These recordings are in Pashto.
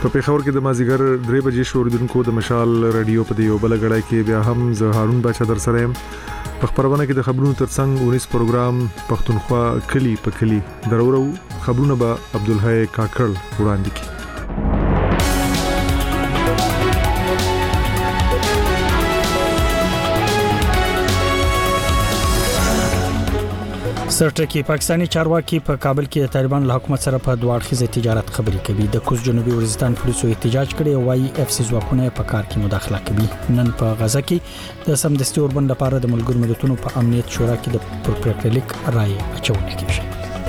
په پیښور کې د مازیګر 3 بجې شوریدونکو د مشال رادیو په دیو بل غړای کې بیا هم زه هارون بچا در سره يم په خبرونه کې د خبرونو ترڅنګ 19 پروګرام پښتونخوا کلی په کلی درورو خبرونه به عبدالحی کاکړ وړاندې کړي. سرټکی پاکستانی چارواکي په کابل کې د طالبان له حکومت سره په دوه اړخیزه تجارت خبرې کوي. د کوز جنوبي وزیرستان پولیسو احتجاج کړي او اف سی ځواکونه په کار کې مداخله کوي. نن په غزه کې د سمدستي اوربند لپاره د ملګرو ملتونو په امنیت شورا کې د پروپریټر لیک رائے اچونه کیږي.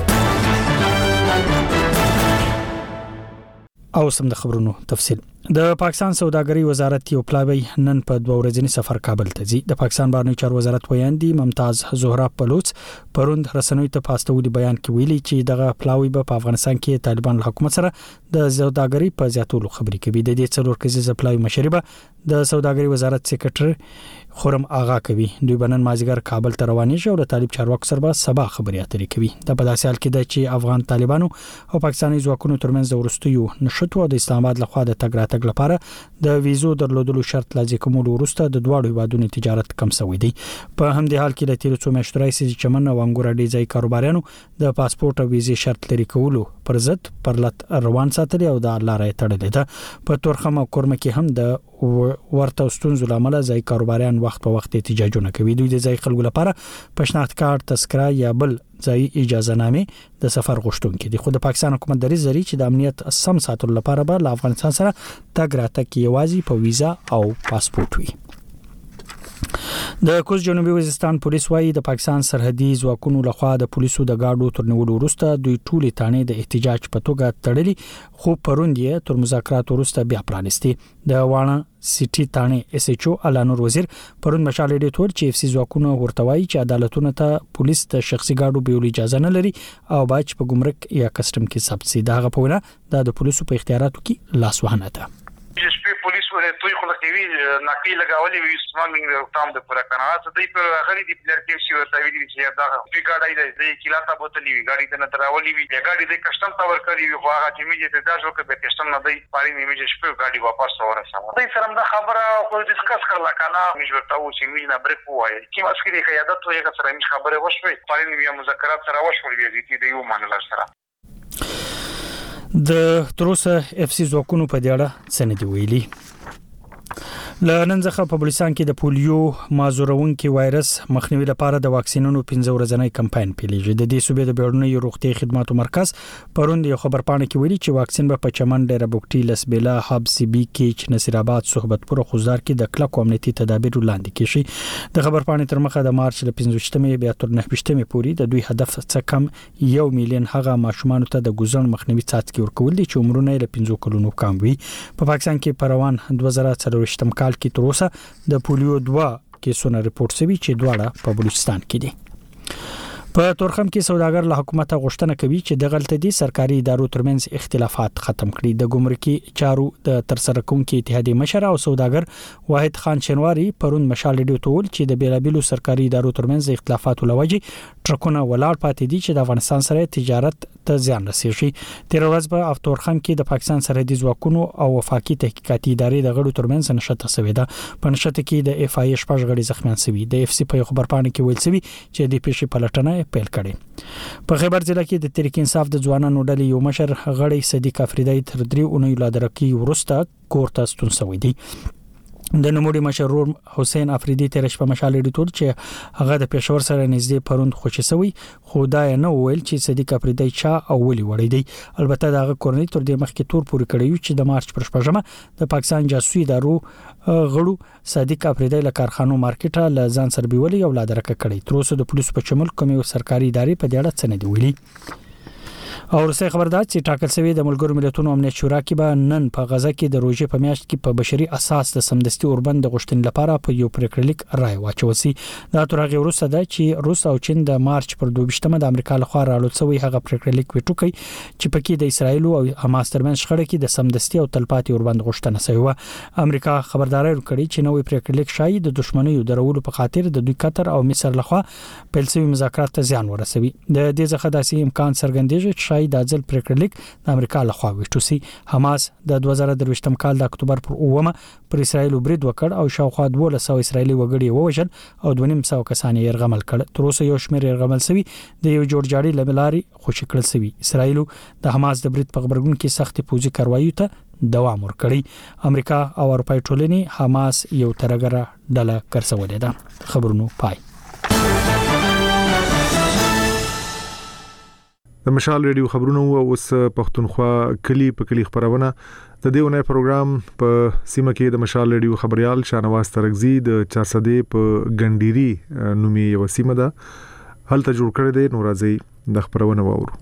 او سم د خبرونو تفصیل. د پاکستان سوداګري وزارت یو پلاوی نن په 2 ورځنی سفر کابل ته ځي. د پاکستان بهرنی چارو وزارت ویاندي ممتاز زهرا بلوچ پروند رسنوي ته پاستولي بیان کې ویلي چې دغه پلاوی په افغانستان کې طالبان حکومت سره د سوداګري په زیاتولو خبرې کوي. د دې څلور کسیزه پلاوی مشربه د سوداګري وزارت سیکریټری خرم آغا کوي. دوی بنن مازیګر کابل ته رواني شو او د طالب چارواکو سره به سبا خبرې اترې کوي. د په داسې حال کې د چې افغان طالبانو او پاکستاني ځواکونو ترمنځ د ورستیو نشټو د اسلام آباد لخوا د تګ راتګ لپاره د ویزو درلودلو شرط لازم کومول وروسته د دوه هیوادونو تجارت کم شوی دی. په همدې حال کې د تیر څو میاشتو راځي چې چمن او انګور ډي ځای کاروبارانو د پاسپورت او ویزې شرط لري کولو پر ضد پرلط روان ساتلی او د لارې تړلې ده. په تورخم او کورمه کې هم د ورته ستونزو لامل ځای کاروباران وخت په وخت احتجاجونه کوي. دوی د ځای خلکو لپاره پښناخت کارت تذکره یا بل ځای اجازه نامې د سفر غوښتونکو دي. خو د پاکستان حکومت درې زری چې د امنیت سم ساتلو لپاره به له افغانستان سره تګ راتګ یوازې په ویزا او پاسپورت وي. د کوز جنوبي وزیرستان پولیس وايي د پاکستان سرحدي ځواکونو لخوا د پولیسو د گاډو ترنولو وروسته دوی ټولې تانې د احتجاج په توګه تړلې خو پروندې تر مذاکرات وروسته بیا پرانستي. د وانه سيټي تانې اس ایچ او علانور وزیر پروند مشال ایډیټور چې اف سی ځواکونو ورتوي چې عدالتونه ته پولیس د شخصي گاډو بیول اجازه نه لري او باج په ګمرک یا کسٹم کې ثبت سي. دغه په وینا د پولیسو په اختیاراتو کې لاس وهنه ده. پولیس ولې توي خلکوي نقي لګاولي وي سمګلینګ د روکتام د پوره قناعت د په غړي د پلر کې شي ورته ویلي چې دا په ګاډي د کلاته بوتلې وي ګاډي د نتراولي وي ګاډي د کسٹم تاور کوي وي خو هغه چې میږي ته دا ځکه به کسٹم نه دی پاري میږي شپه ګاډي واپس ورسوي. د سره د خبره خو ډیسکس کړل کنه میږي ورته و چې میږي نه بریک وایي چې مسکري قیادت وي که سره میږي خبره وشوي پاري میږي مذاکرات سره وشول وي چې د یو منل سره د تروسه اف سی ځواکونو په دې اړه سند ویلي. لنن ځخه په بلوچستان کې د پولیو مازورونکي وایرس مخنیوي لپاره د واکسینونو 15 ورځنی کمپاین پیلېږي. د دې صوبې د بیړنیو روغتي خدماتو مرکز پروند یو خبرپاڼه کې ویلي چې واکسین به په چمن ډېر بوکټي لسبیلا حب سی بي کې نصیر آباد صحبتپور خوزدار کې د کلکو امنیتي تدابیر وړاندې کیږي. د خبرپاڼې تر مخه د مارچ ل 15مې بیا تر 19مې پورې د دوی هدف څه کم 1 میلیون هغه ماشومان ته د ګوزن مخنیوي څاڅکي ورکول دي چې عمرونه له 15 کلونو کم وي. په پاکستان کې پروان 2024 کال کې تر اوسه د پولیو 2 کیسونه ریپورت شوي چې دواړه په بلوچستان کې دي. په تورخم کې سوداګر له حکومت غوښتنه کوي چې د غلطدي سرکاري ادارو ترمنځ اختلافات ختم کړي. د ګمرکي چارو د ترسره کوونکو اتحادیې مشر او سوداګر واحد خان شنواری پروند مشال ډیو ټول چې د بیلابلو سرکاري ادارو ترمنځ اختلافات لوجي ټرکونه ولاړ پاتې دي چې د افغانستان سره تجارت ته زیان رسیږي. تیر ورځ په افتورخم کې د پاکستان سرحدي ځواکونو او وفاقي تحقیقاتي ادارې د غړو ترمنځ نشته شوې ده. په نشته کې د اف آی شپږ غړي زخمیان شوي. د اف سی په خبرپاڼه کې ویل شوی چې د پیښې پلټنه پیل کړي. په خیبر ضلع کې د تحریک انصاف د ځوانانو ډلې یو مشر غړي صدیق افریدی تر 3 اونۍ لا درکې ورسته کورته ستون شوی دی. د نوموړي مشرور حسین افریدی تر شپه مشال ایډیټور چې هغه د پېښور سره نږدې پروند خوشی شوی خو دا نه ویل چې صدیق افریدی چا او ولي وړي دی. البته دا کورنۍ تر دې مخکې تور پوری کړی چې د مارچ پر 15مه د پاکستان جاسوسي ادارو غړو صدیق افریدی له کارخانو مارکیټه ل ځان سره بیولي او لا درکه کړی. تر اوسه د پولیسو په شمول کومې سرکاري ادارې په دې اړه څه نه دی ویلي. او رسې خبردار چې ټاکل شوی د ملګرو ملتونو امنیت شورا کې به نن په غزه کې د روزې په میاشت کې په بشري اساس د سمدستي اوربند غوښتنې لپاره په یو پریکړلیک رائے واچوسي. دا ترغه وروسته ده چې روس او چین د مارچ پر 22مه د امریکا لخوا راړول شوی هغه پریکړلیک وټوکی چې پکې د اسرایل او حماس ترمنځ شخړه کې د سمدستي او تلپاتې اوربند غوښتنه شوی و. امریکا خبرداري ورکړي چې نوې پریکړلیک شاید د دښمنۍ درولو په خاطر د دوی قطر او مصر لخوا پیل شوی مذاکرات ته زیان ورسوي. د دې ځخه داسې امکان څرګندېږي چې شای د ځل پریکړلیک د امریکا لخوا وشتو سي. حماس د 2023م کال د اکتوبر پر 9 پر اسرائیل برید وکړ او شاوخوا 1200 اسرائیلي وګړي ووژل او 2.5 کسان یې يرغمل کړ. تر اوسه یو شمېر يرغمل سوي د یو جوړجاړي لملاري خوشی کړل سوي. اسرائیل د حماس د برید په خبرګون کې سخت پوځي کاروایي ته دوام ورکړي. امریکا او اروپای ټولنې حماس یو ترګره ډله ګرځولې ده. خبرونو پای. د مشال ریډیو خبرونو اوس پښتونخوا کلی په کلی خبرونه د دېونه پروګرام په سیمه کې د مشال ریډیو خبريال شانواز ترغزي د 400 په ګنډيري نومي یو سیمه ده هلته جوړ کړی دی. نو راځي د خبرونه وورو.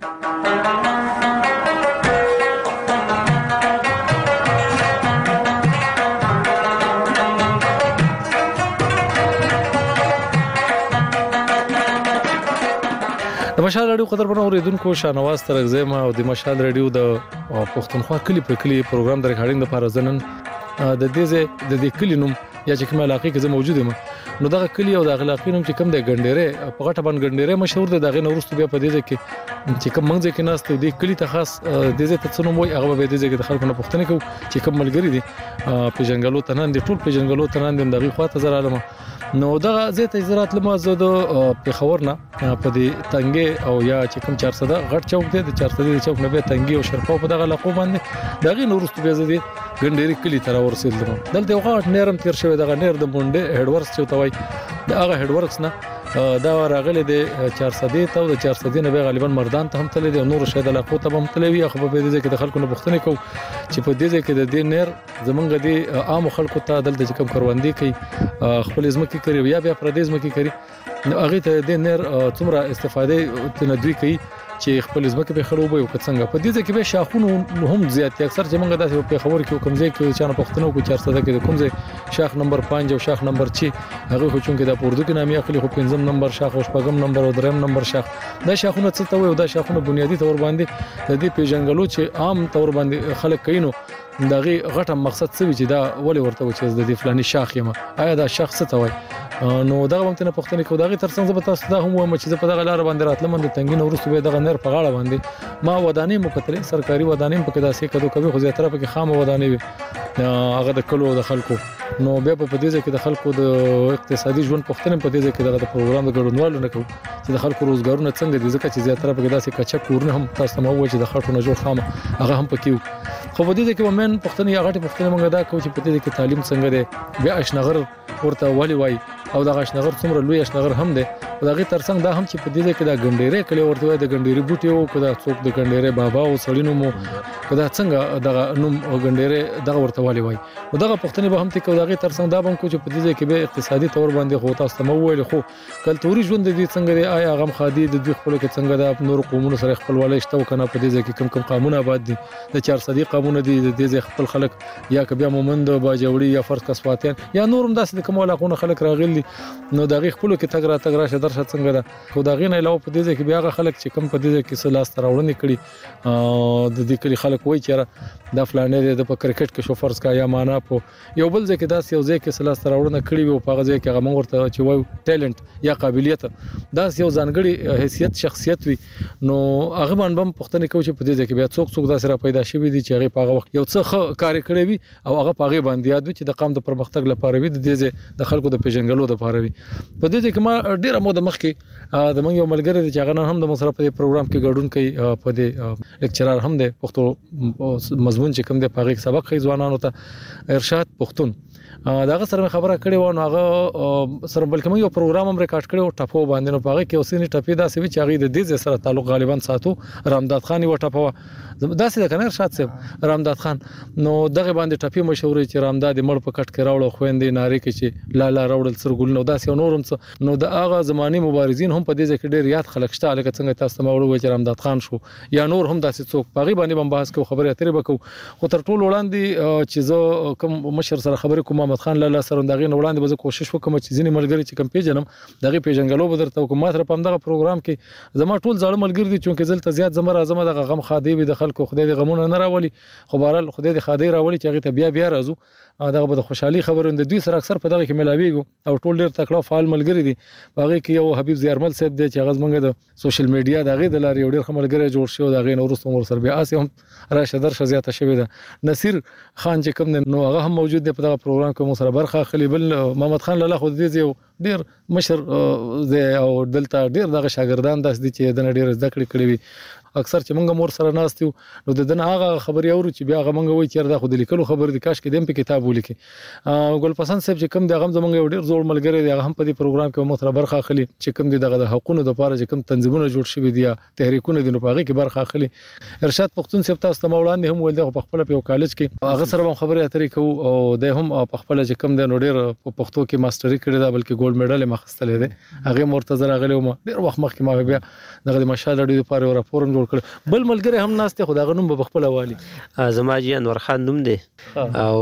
د مشال رادیو قدرمنو اوریدونکو شانواز ترغزي ما او د مشال رادیو د پښتونخوا کلی په کلی پروګرام د ریکارډینګ لپاره ځنن د دې کلی نوم یا چې کومه علاقه کې زه موجود یم نو دغه کلی او د علاقې نوم چې کوم د ګنډيره په غټه باندې ګنډيره مشهور ده. دغه نورستو بیا په دې کې چې کوم منځ کې ناست دی کلی ته خاص د دې ته څنو موي هغه به دې کې د خلکو نه پوښتنه کوي چې کوم ملګری دي په جنگلو تنان دي ټول په جنگلو تنان دي دغه خواته زر عالم نو دغه زه ته زراعت لمه زه د پیښور نه په دې تنګي او یا چې کوم 400 غټ چوک دی د 400 چوک نه به تنګي او شرپاو په دغه علاقو باندې دغه نورستو بیا زه دي ګنډيري کلی تر ورسېدل. دلته یو غاټ نرم تیر شوی دغه نیر د بونډه هډورس چې توای د هغه هډورکس نه دا راغله د 400 ته او د 400 نه به غالبا مردان ته هم تللی دی نور شاید علاقو ته هم تللی وي. خو په دې کې د خلکو نه پوښتنه کوي چې په دې کې د دې نیر زمونږ د عام خلکو ته دلته کوم کروندې کوي خپل ځمکې کوي یا بیا پردیس ځمکې کوي نو هغه ته د نیر څومره استفاده تندوي کوي چې خپل ځمکه په خړوبه او څنګه په دې کې به شاخونه هم زیات اکثر چې موږ داسې په خبر کې کوم ځای کې چې پښتنو کو 400 کې کوم ځای شاخ نمبر 5 او شاخ نمبر 6 هغه خو چون کې د پوردو کې نامي اخلي خو 5 نمبر شاخ او 5 نمبر او 3 نمبر شاخ دا شاخونه څه ته وي او دا شاخونه بنیادی تور باندې د دې پیژنګلو چې عام تور باندې خلک کینو دغه غټه مقصد څه وي چې دا ولې ورته و چې د دې فلاني شاخ یم آیا دا شاخ څه ته وي نو دا هم ته پښتني کو دغه ترڅنګ زه تاسو دا هم وایم چې په دغه لار باندې راتلم د تنګین ورستو به دغه نر په غاړه باندې ما ودانې مکتلې سرکاري ودانې په کدا سي کدو کوي خو زیاتره په خامه ودانې وي هغه د کلو د خلکو نو بیا په دې کې د خلکو د اقتصادي ژوند پښتنه په دې کې دغه پروګرام د ګډونوالو نه کوي چې د خلکو روزګارونه څنګه دي ځکه چې زیاتره په کدا سي کچا کورونه هم تاسو مو وایي چې د خلکو نه جوړ خامه هغه هم پکې خو په دې کې ومن پښتني هغه پښتنه مونږ دا کوي چې په دې کې تعلیم څنګه دی بیا اشنغر ورته ولي وای او دا اشنغر څومره لوی اشنغر هم دی او دغه ترڅنګ دا هم چې په دې کې دا ګنډيره کلی ورته وای د ګنډيري بوټي او کدا څوک د ګنډيره بابا او سړینو مو کدا څنګه دغه نوم ګنډيره دغه ورته ولي وای او دغه پښتني به هم ته کو دغه ترڅنګ دا هم کو چې په دې کې به اقتصادي تور باندې خو تاسو مو ویل خو کلتوري ژوند دي څنګه دی آیا غم خادي د دوی خپل کې څنګه د نور قومونو سره خپل ولې شته کنه په دې کې کم قانون آباد دي د 400 قانون دي د دې خپل خلک یا کبه مومند باجوړي یا فرض کسواتین یا نورم داسې کومه علاقونه خلک راغلي نو دغه خپل کې تګ راشه درشه څنګه ده خو دغه نه علاوه په دې کې بیا خلک چې کم په دې کې سلاس تراوړنې کړي د دې کلی خلک وایي چې دا فلانه د په کرکټ کې شو فرض کا یا معنا په یو بل ځکه داسې یو ځکه سلاس تراوړنه کړي وي په غځي کې هغه ورته چې وایي ټیلنت یا قابلیت دا یو ځانګړي حیثیت شخصیت وي نو هغه باندې پښتنه کوي چې په دې کې بیا څوک داسې را پیدا شي دي چې هغه په هغه وخت یو څه کار کړی وي او هغه پاغه باندې یاد وي چې د قام د پرمختګ لپاره وي د خلکو د پیژنګلو لپاره وي په دې کې ما ډیره مو د مخ کې د منګ یو ملګری چې هغه هم د مصرف په پروګرام کې ګډون کوي په دې لیکچرر هم د پښتو مضمون چې کوم د پاغه سبق خي ځوانانو ته ارشاد پښتون داغه سره خبره کړې و نو هغه سره بلکې یو پروګرام هم ریکارډ کړو ټاپو باندې نو پاغه کې اوسینی ټاپې داسې وی چې هغه د دې سره تعلق غالبا ساتو رامداد خان و ټاپو داسې د کنه ارشاد صاحب رامداد خان نو دغه باندې ټاپې مشهور چې رامداد مړ په کټ کې راوړ خويندې ناری کې چې لالا راوړل سرګل نو داسې نورم څه نو د هغه زماني مبارزین هم په دې کې ډېر یاد خلک شته لکه څنګه تاسو ته وړو چې رامداد خان شو یا نور هم داسې څوک پاغه باندې هم بحث کوو خبرې اترې وکړو خو تر ټولو وړاندې چې زه کوم مشر سره خبرې کوم محمد خان لالا سره دغه وړاندې به کوشش وکم چې ځینې ملګری چې کم پیژنم دغه پیژنګلو به درته کوم ماته په دغه پروګرام کې زما ټول ځاړه ملګری دي چې زلته زیات زما راځم دغه غم خادي وي د خلکو خدای دې غمونه نه راولي خو بهرال خدای دې خادي راولي چې هغه ته بیا راځو دغه به خوشحالي خبرونه د دوی سره اکثر په دغه کې ملاويږي او ټول ډیر تکړه فعال ملګری دي هغه کې یو حبیب زیارمل صاحب دی چې هغه زمونږ د سوشل میډیا دغه د لارې ډیر ملګری جوړ شو دغه نور څومره سر بیا اسې هم راشه درشه زیاته شوې ده نصیر خان چې کوم نو هغه هم موجود دی په دغه پروګرام کې مو سره برخه اخلي بل محمد خان لاله خو دې ډیر مشر او دلته ډیر دغه شاګردان داس دي چې د ډیر زده کړې کړې وي اکثر چې موږ مور سره ناستیو نو د دنه هغه خبري اورو چې بیا هغه موږ وایي چې دا خو د لیکلو خبر دي کاش کې دیم په کتاب ولیکي ګل پسند صاحب چې کوم د غم زمونږ ډیر زوړ ملګری دی هغه هم په دې پروګرام کې مو سره برخه اخلي چې کوم دغه حقوقو د لپاره چې کوم تنظیمونه جوړ شوي دي تحریکونه دي نو هغه کې برخه اخلي ارشاد پختون صاحب تاسو ته مولانا هم ول د خپل په کالج کې هغه سره هم خبري اترې کوو او د هم په خپل چې کوم د نو ډیر په پښتو کې ماستري کړی دا بلکې ګولډ میډل مخستلې ده هغه مرتضی راغلی او ډیر وخت مخکې ما بیا دغه مشال لري لپاره راپور جوړ کړ بل ملګری هم ناشته خو دا غنوم په خپل حواله زما جی انور خان نوم دی او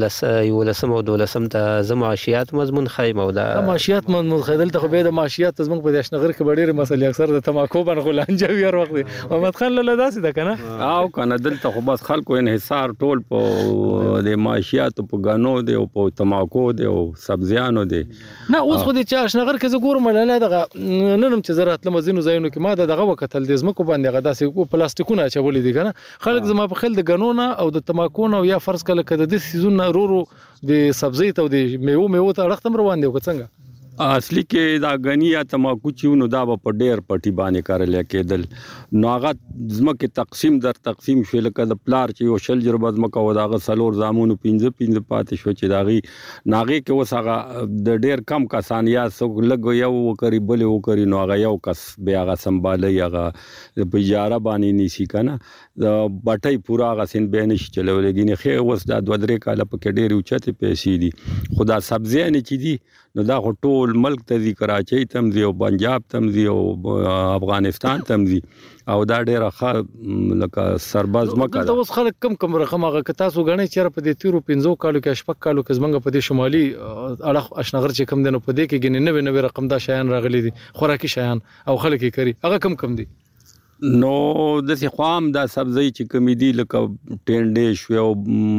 لسم او دولسم ته زماشيات مضمون خایم او دا معاشيات مضمون خیدل ته به د معاشيات زموږ په دشنغر کې ډېر مسلې اکثر د تماکو باندې غلانجوي هر وخت محمد خان لاله داسې ده کنه او کنه دلته خو بس خلکو انحصار ټول په د معاشيات په غنو دی او په تماکو دی او سبزیانو دی نه اوس خو د چاشنغر کې زګور ملاله دغه ننم چې زراعت لمزینو زینو کې ما دغه وکتل د زمکو باندې غدا سي پلاستیکونه چولې دي کنه خلک زما په خل د غنونه او د تماکونه او یا فرض کله کده د سيزون رورو د سبزی ته د میوه ته اړختم روان دی وڅنګه اصلي کې دا غنی یا تماکو چېونو دا په ډېر پټي باندې کارل کېدل نو هغه زمکه تقسیم شو لکه د پلار چې یو شل جربه زمکه و داغه سلور زامونو 15 پاتې شو چې داغي ناغي کې وس هغه د ډېر کم کسان یا سو لګ یو وکړي بل وکړي نو هغه یو کس بیا هغه سنبالي هغه په اجاره باندې نيسي کنه د بټي پورا هغه سین به نشي چلولګي نه خې وس دا 2-3 کاله په کې ډېر اوچته پیسې دي خدا سبزیانه چې دي نو دا ټول ملک ته دي کراچۍ تم دي او پنجاب تم دي او افغانستان تم دي او دا ډېر ښه لکه سرباز مکه دا اوس خلک کم رقم هغه ک تاسو غنی چې په دې 15 کالو کې شپږ کالو کې زمنګ په دې شمالي اړه اشنغر چې کم دنه په دې کې ګنې نوې رقم دا شایان راغلي دي خوراکي شایان او خلک یې کوي هغه کم دي نو د سي خام دا سبزی چې کمیدي لکه ټینډې شو او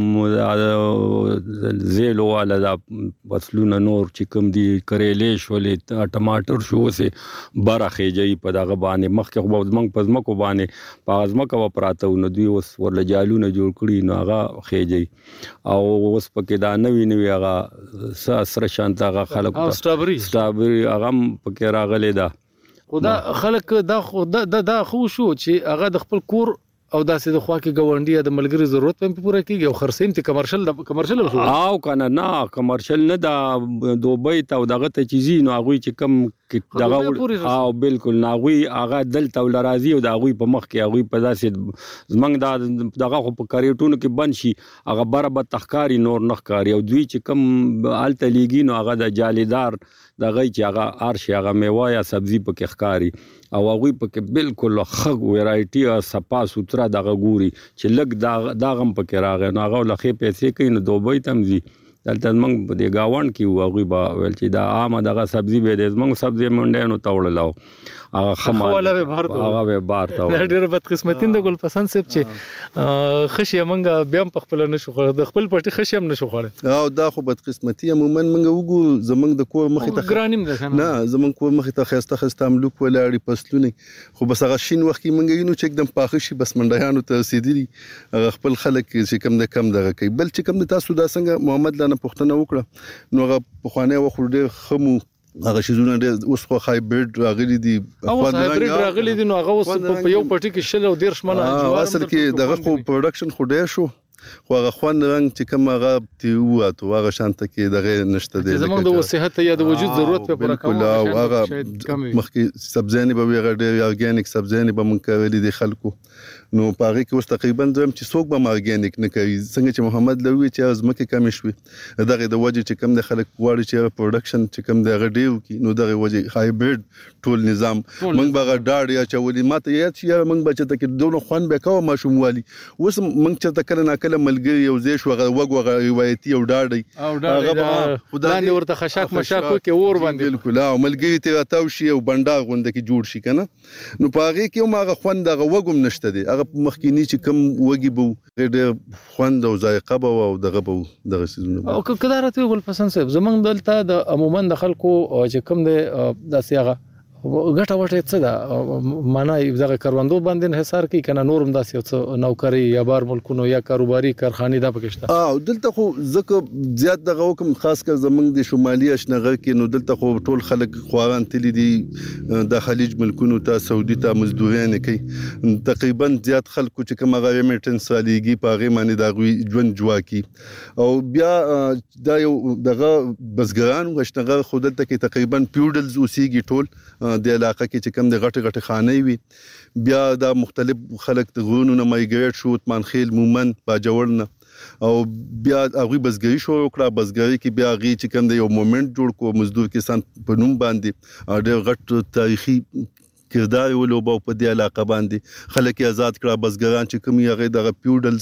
زیلو والا دا فصلونه نور چې کم دي کریلې شولې ټماټر شو سه برخه جاي په دغه باندې مخکې خو زمنګ پزمکو باندې پازمکو پراته نو دوی اوس ورل جالونه جوړ کړي نو هغه خېجي او اوس پکې دا نوې هغه سره شانته هغه خلک سټرابري هغه پکې راغلي دا خدا خلک دا خو شو چې هغه د خپل کور او داسې د خوا کې ګاونډي د ملګری ضرورت په پوره کیږي او خرڅیم ته کمرشل او کنه نه کمرشل نه دا دوبۍ ته دغه ته چیزي نو هغه چې کم دغه او بالکل ناغوي هغه دلته ولرازي او دغه په مخ کې هغه په داسې زمنګ دغه په کریټونو کې بند شي هغه برابر تخکاری نور نخکاری او دوی چې کم الته لیګي نو هغه د جالیدار دغه چې هغه ارشي هغه میوه یا سبزی په کې ښکاری او هغه په کې بالکل خغ ویرایټي او صفا سوتره دغه ګوري چې لګ داغم په کې راغی نو هغه لخې پیسې کین دوبۍ تمزي دلته موږ په دې گاوند کې هغه با ول چې دا عامه دغه سبزی به د موږ سبزی منډه نو توړلاو هغه خماله به بار ته ډېر بد قسمتین د ګل پسند صاحب چې خشي موږ بیا په خپل نشو خور د خپل پټي خشي هم نشو خور او دا خو بد قسمتي عموما موږ وګو زمنګ د کور مخې ته ګرانیم ده نه زمنګ کور مخې ته خسته ملوک ولاړی پسلونه خو بس هغه شین وخت کې موږ یو چې एकदम پاخه شي بس منډیانو ته سیدلی خپل خلک چې کم نه کم دغه کوي بل چې کم تاسو دا څنګه محمد لانه پښتنه وکړه نو هغه په خوانه وخت ډېر خمو هغه شیزونه اوس خو هایبرید راغلي دي او هایبرید راغلي دي نو هغه اوس په یو پټي کې شل او 10 منه اصل کې دغه خو پروډکشن خو ډېر شو خو هغه خوان رنګ چې کوم هغه تیواتو هغه شانته کې دغه نشته دی زمونږ د صحت یا د وجود ضرورت په پوره کوم هغه مخکې سبزیانې به ډېر ارګانیک سبزیانې به مونږ کولې دي خلکو نو پاره کې اوس تقریبا دویم چې څوک به ارګانیک نه کوي څنګه چې محمد لوي چې ازمکه کم شوي دغه د وجه چې کم د خلک واړي چې پروډکشن چې کم د غډیو کې نو دغه وجه هایبرید ټول نظام مونږ به ډاډ یا چولې ماته یا چې مونږ بچته کې دونه خوان به کوه ماشوم والی اوس مونږ چې تکل نه کله کله ملګری یو ځای شو هغه روایتي او ډاډي هغه خدای ورته خشاک مشاک کې اور باندې بالکل او ملګری ته راتاو شي او بنډار غونډه کې جوړ شي کنه نو پاره کې هغه خوند هغه وګم نشته دی هغه مخکینی چې کم وګي بو ډېر خوند او ذایقه بو او دغه بو دغه سيزونه او کله راته ګل پسند صاحب زمنګ دلته د عموما د خلکو چې کم دی داسې هغه ګټه وټه څه ده معنی دغه کاروندو باندې حصار کوي کنه نورم داسې څه نوکری یا بار ملکونو یا کاروباري کارخانه دا پکشته دلته خو ځکه زیات دغه حکم خاص کر زمنګ د شمالي اشنغر کې نو دلته خو ټول خلک خواران تللی دي د خلیج ملکونو ته سعودي ته مزدورین کوي تقریبا زیات خلکو چې کوم غوړي میټنس والیږي په هغه باندې دا غوي ژوند جوا کی او بیا دا یو دغه بسګران وشنغر خو دلته کې تقریبا پیوډلز اوسېږي ټول د علاقې کې چې کوم د غټه خانې وي بیا دا مختلف خلک د غرونو نه مایګریټ شو عثمان خیل مومن باجوړ نه او بیا هغه بسګری شو کړه بسګری کې بیا غي چې کوم د یو مومنت جوړ کو مزدور کسان په نوم باندې ډېر غټ تاریخي کردار ولوبو په دې علاقه باندې خلک آزاد کړه بسګران چې کوم یغه دغه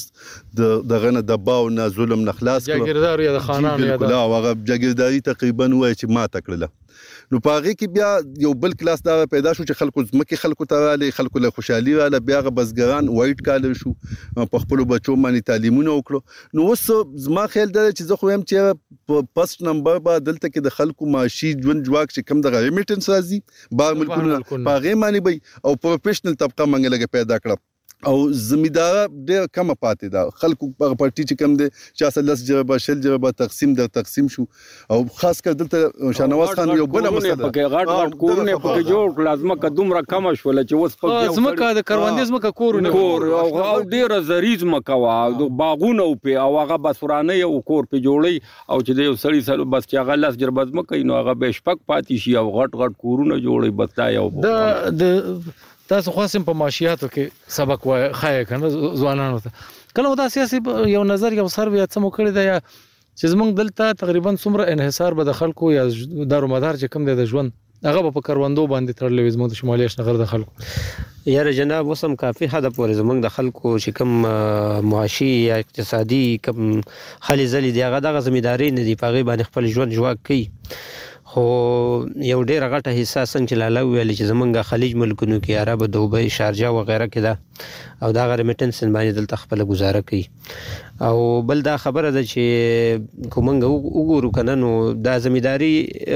پیوډلز دغه نه دباو نه ظلم نه خلاص کړه جګیردار یا د خانان یا د هغه جګیرداري تقریبا وای چې ما تکړه نو پاره کې بیا یو بل کلاس دا پیدا شو چې خلکو زمکه خلکو ته رااله خلکو له خوشحالي رااله بیا بسګران وایټ کالر شو په خپل بچو باندې تعلیمونه وکړو نو اوس زما خیال دا چې زه خو هم چې پست نمبر با دلته کې د خلکو معاشي ژوند جواک چې کم د ریمیټنس راځي بار ملکونه پاغه معنی به او پروفیشنل طبقه منګه لګه پیدا کړه او زمیدار ډېر کم پاتې دا خلکو په پارټي چې کم دي چې اصل جربه شل جربه تقسیم شو او خاص کر دلته شاهنواز خان یو بل مسله پکې غاټ کورونه پکې جوړ لازمه قدم را کم شول چې اوس پکې زمکه د کروندې زمکه کورونه او ډېر زریز مکوا د باغونو په او هغه بسورانه یو کور په جوړي او چې د یو سړی سره بس چې هغه لاس جربه مکه نو هغه به شپک پاتې شي او غټ کورونه جوړي بس دا یو د تاسو خاصم په معاشياتو کې سبق وای خای کنه ځوانانو ته کله دا سیاسي یو نظر یو سروي څه مو کړی دی چې زمونږ دلته تقریبا څومره انحصار به د خلکو یا دارومدار چې کم دی د ژوند هغه په کروندو باندې تړلې زموږ د شمالي اشنغر د خلکو یاره جناب وسم کافي حد پورې زمونږ د خلکو چې کم معاشي یا اقتصادي کم خالي زلي دی هغه د زمینداری نه دی په غي باندې خپل ژوند جواک کوي خو یو ډېر غټه حصہ څنګه چې لاله ویل چې زمونږ خلیج ملکونو کې عرب دوبۍ شارجه و غیره کې ده او دا غیر میټنس باندې دلته خپل گزاره کوي او بل دا خبره ده چې کومنګ وګورو کنه نو دا زمینداری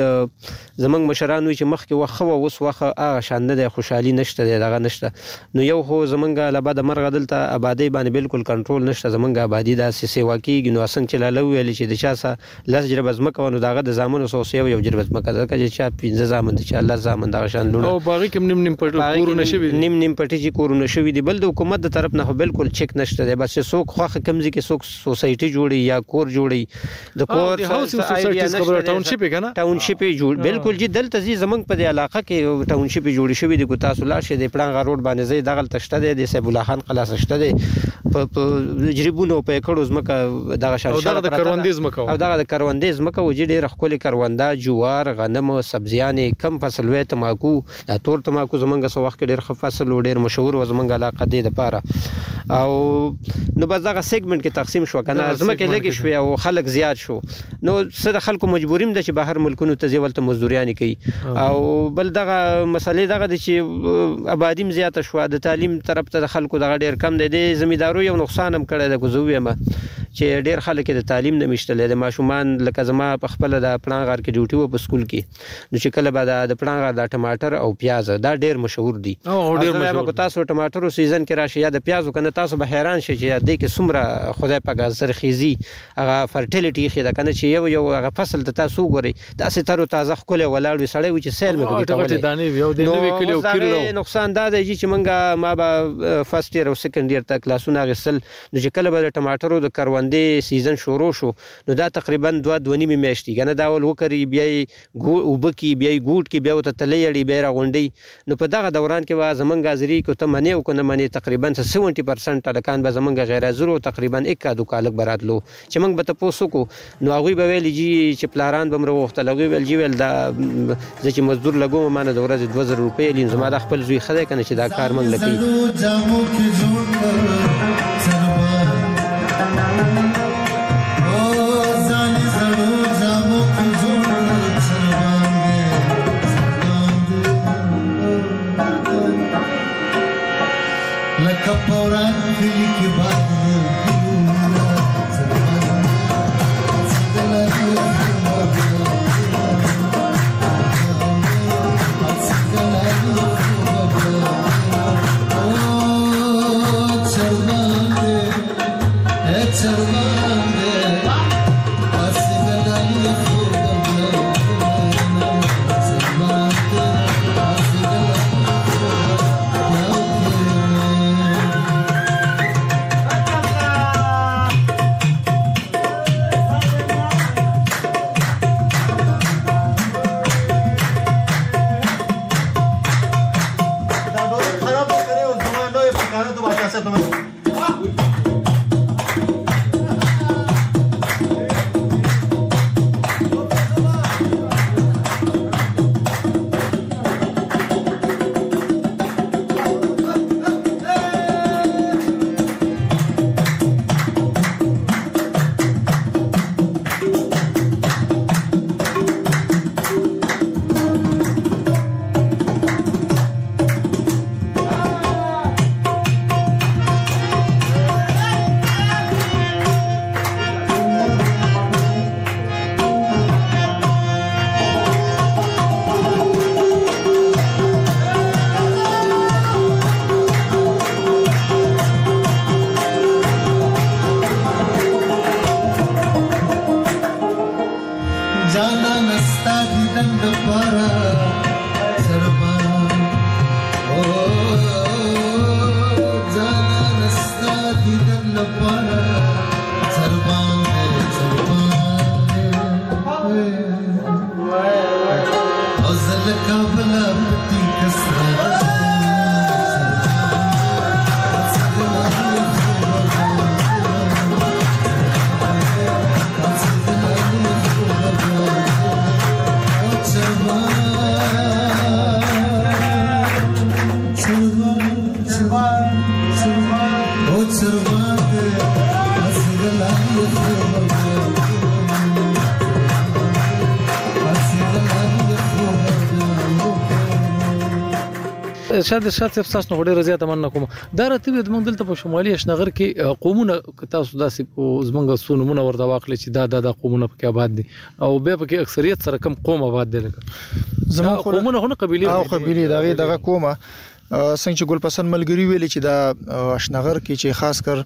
زمونږ مشرانو چې مخکې وخه اوس وخه هغه شان نه خوشحالي نشته دغه نشته نو یو خو زمونږ لبا د مرغ دلته آبادی باندې بالکل کنټرول نشته زمونږ آبادی دا سیوا کیږي نو څنګه چې لاله ویل چې د چا سره لاس جربه زمکه نو دغه د زامنو سوسیو یو جربه مکه دا چې 15 زامن چې الله زامن دا شان لونه او باغی کوم نیم پټ کورونه شوی نیم پټی چې کورونه شوی دی بل د حکومت د طرف نه بالکل چیک نشته دی بس څوک خوخه کمزې کې څوک سوسایټي جوړي یا کور جوړي د کور هاوسینګ سوسایټیز خبره ټاونشیپ کنه ټاونشیپ جوړ بالکل جی دلته زی زمنګ په علاقه کې ټاونشیپ جوړی شوی دی کو تاسو لاشه د پړنګ روډ باندې زی دغه تشته دی د سیب الله خان خلاص شته دی په جریبونو په کړو زمکه دغه شاشه د کروندیز مکو او دغه د کروندیز مکو چې ډېر خپل کروندا جوار غنم سبزیان کم فصل وې تماکو د تور تماکو زمونږ سو وخت ډېر ښه فصل ډېر مشهور و زمونږ علاقه دی د پاره او نو بس دغه سیګمنټ کې تقسیم شو کنه زمکه لګي شو او خلک زیات شو نو سره خلکو مجبوریم د چې بهر ملکونو ته ځولته مزدوریان کوي او بل دغه مسلې دغه د چې آبادیم زیات شو د تعلیم طرف ته خلکو دغه ډېر کم دی د زمیندارو یو نقصان هم کړی د کوزویم چې ډېر خلک د تعلیم نه مشتلې د ماشومان لکه زما په خپل د پړنګار کې ډیوټي و په سکول کې نو چې کله بعد د پړنګار د ټماټر او پیاز دا ډېر مشهور دي او ډېر مشهور تاسو ټماټر سیزن کې راشي یا د پیازو کنه تاسو به حیران شئ چې د کې سمره خدای پاک زرخیزي هغه فرټیلیټي خې دا کنه چې یو هغه فصل ته تاسو ګوري داسې تر تازه خپل ولاړ وي سړی و چې سیل مې کوي دانې یو د نوې کلیو کړو نقصان دا دی چې منګه ما به فرست ایئر او سیکنډ ایئر تک کلاسونه غسل نو چې کله به ټماټرو د کروندې سیزن شروع شو نو دا تقریبا 2.5 میاشتې کنه دا ول وکړي بیا وبکی بیا ګوټ کې بیا ته تلېړي بیا راغونډي نو په دغه دوران کې وا زمنګ غازری کو ته منی او کنه منی تقریبا 70% الکان به زمنګ غیر زرو تقریبا 1 کالک براتلو چې موږ به تاسو کو نو هغه به ویل جی چې پلاران بمره وخت لګوي ویل جی ویل دا چې مزدور لګوم مانه د ورځې 2000 روپۍ لین زما د خپل زوی خدای کنه چې دا کار موږ لکې شاید تاسو نو ډیره زیاته مننه کوم دا راته د موږ دلته په شمالي اشنغر کې قومونه تاسو داسې زمونږ سونمونه ورته واخلې چې دا قومونه پکې آباد دي او به پکې اکثریت سره کم قوم آباد دي لکه زموږ قومونه هونه قبيله دغه قومه څنګه چې ګلپسند ملګری ویل چې دا اشنغر کې چې خاص کر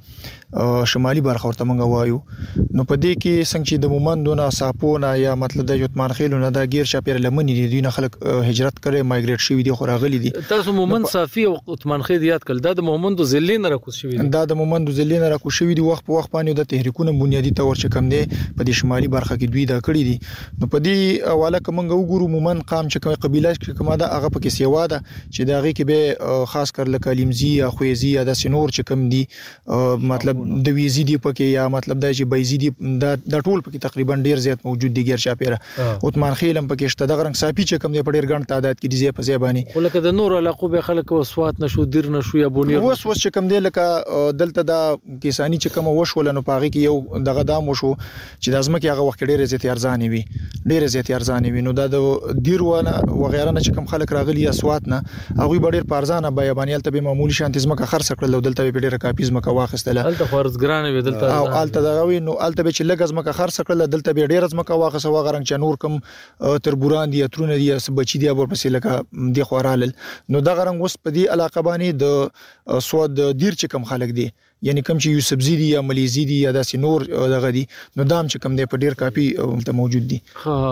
شمالي برخه ورته مونږ وایو نو په دې کې څنګه چې د مومندونه ساپونه یا مطلب د یوتمان خېلونه دا غیر شاپیر لمنې دي دوی نه خلک هجرت کړي مایګریټ شوی دي خو راغلي دي تاسو مومند صافي او یوتمان خې یاد کړل دا د مومندو ذلین راکوس شوی دي دا د مومندو ذلین راکوس شوی دي وخت په وخت باندې د تحریکونو بنیادی تور چې کم دي په دې شمالي برخه کې دوی دا کړی دي نو په دې حواله کومه وګورو مومند قام چې کومه قبيله چې کومه دا هغه پکې سیوا ده چې دا غي کې به خاص کر لکه لیمزي یا خويزي یا د سينور چې کم دي مطلب د ویزي دی پکې یا مطلب دا چې بایزي دی د ټول پکې تقریبا ډیر زیات موجود دي غیر شاپیره عثمان خیلم پکې شته د غرنګ صافي چې کم دی په ډیر ګڼ تعداد کې دي په ځبانی ولکه د نور علاقو به خلک وسوات نشو دیر نشو یا بونیر وس چې کم دی لکه دلته دا کیسانی چې کم وشول نو پاغي کې یو دغه دام وشو چې د ازمکه هغه وخت ډیر زیات ارزانه وي ډیر زیات ارزانه وي نو دا د دیر ونه وغیرہ نه چې کم خلک راغلي اسوات نه هغه ډیر پارزانه بیابانیل ته به معمولی شانتي زمکه خرڅ کړل دلته به ډیره کاپیز مکه واخستله دلته فرضګرانه وي دلته او الته دغه نو الته به چې لګز مکه خرڅ کړل دلته به ډیره زمکه واخصه وغرنګ چې نور کم تربوران دي اترونه دي بچی دي ورپسې لکه دی خورال نو دغه رنګ اوس په دې علاقه باندې د سود دیر چې کم خلک دي یعنی کم چې یو سبزی دي یا ملیزي دي یا داسې نور دغه دي نو دام چې کم دی په ډیر کافي ته موجود دي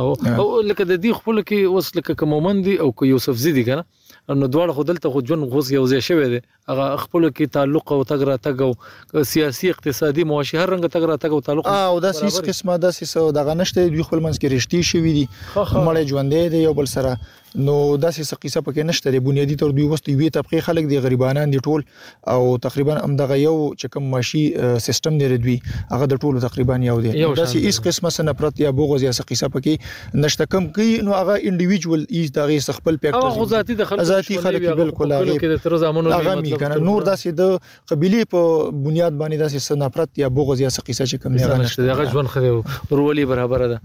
او لکه د دې خپل کې اوس لکه کومومن دي او یو سبزی دي کنه نو دواړه خو دلته خو جون غوس یو ځای شوی دی هغه خپل کې تعلق او تګ را تګ او سیاسي اقتصادي معاشي هر رنګ تګ را تګ او تعلق او د سیس قسمه د سیس دغه نشته دوی خپل منځ کې رښتې شوی دي مړ ژوندې دي یو بل سره نو داسې قصه پکې نشته دی بنیادی تر دوی وستي وی طبقه خلک دي غریبانان دي ټول او تقریبا هم دغه یو چې کوم ماشي سیستم دی دوی هغه د ټول تقریبا یو دی داسې هیڅ قسمه سره نفرت یا بغض یا قصه پکې نشته کم کې نو هغه انډیویډوال ایز دغه خپل فیکټر او ذاتی د خلک بالکل هغه کې تر زمانو نور داسې د قبيله په بنیاد باندې داسې نفرت یا بغض یا قصه چې کوم نه نشته هغه ژوند خو ورولي برابر ده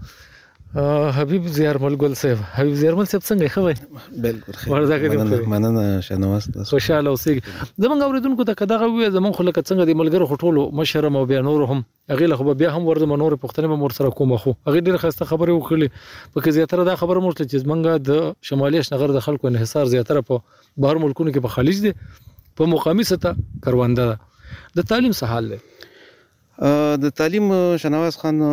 حبیب زیارمل ګل صاحب حبیب زیارمل صاحب څنګه خوي بالکل مننه شنواس خوشاله اوسئ زمونږ اوریدونکو ته کداغه وي زمونږ خلک څنګه د ملګرو خټولو مشرم او بیا نور هم اغه له بیا هم ورته منور پښتنه مور سره کومه خو اغه ډیره خسته خبره وکړي پکې زیاتره دا خبره مرته چې زمونږ د شمالي اشنغر د خلکو انحصار زیاتره په بهر ملکونو کې په خلیج دي په مقامی سطح کروانده د تعلیم څه حال دی د تعلیم شنواس خان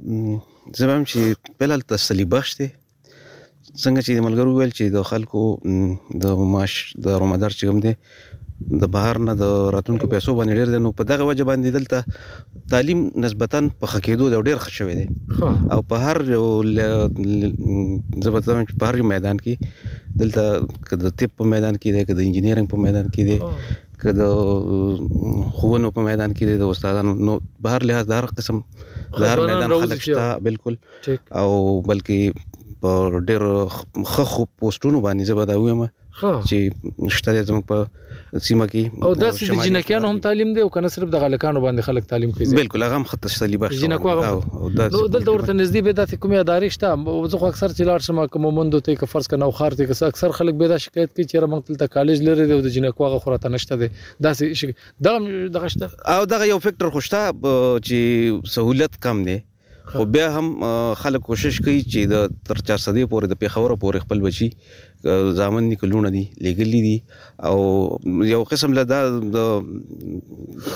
زمام چې بلل تسلی بخش دي څنګه چې ملګرو ویل چې د خلکو د معاش د رومدار چې کوم دي د بهر نه د راتونکو پیسو باندې ډیر دي نو په دغه وجه باندې دلته تعلیم نسبتا په خکېدو د ډیر خښوي دي او په هر زبردست په هر میدان کې دلته کده طب په میدان کې دي کده انجینرینګ په میدان کې دي کده خوونو په میدان کې دي د استادانو نو بهر لحاظ دار قسم دار میدان خلک شته بالکل او بلکې په ډېر خو پوسټونو باندې زبدا وایم چې شته زموږ په سیمه کې او داسې د جنکیانو هم تعلیم دی او کنه صرف د غلکانو باندې خلک تعلیم کوي بالکل هغه هم خط تسلی بخش جنکو او دلته ورته نږدې به داسې کومه ادارې شته زه خو اکثر چې لاړ شم کوم مومندو ته که فرض کنه او خار ته اکثر خلک به دا شکایت کوي چې موږ ته کالج لري دی او د جنکو هغه خورته نشته دی داسې دغه شته او دغه یو فیکټر خوشته چې سہولت کم دی خو بیا هم خلک کوشش کوي چې د تر 400 پورې د پیښور پورې خپل بچي ځامن نکلونه دي لګلې دي او یو قسم له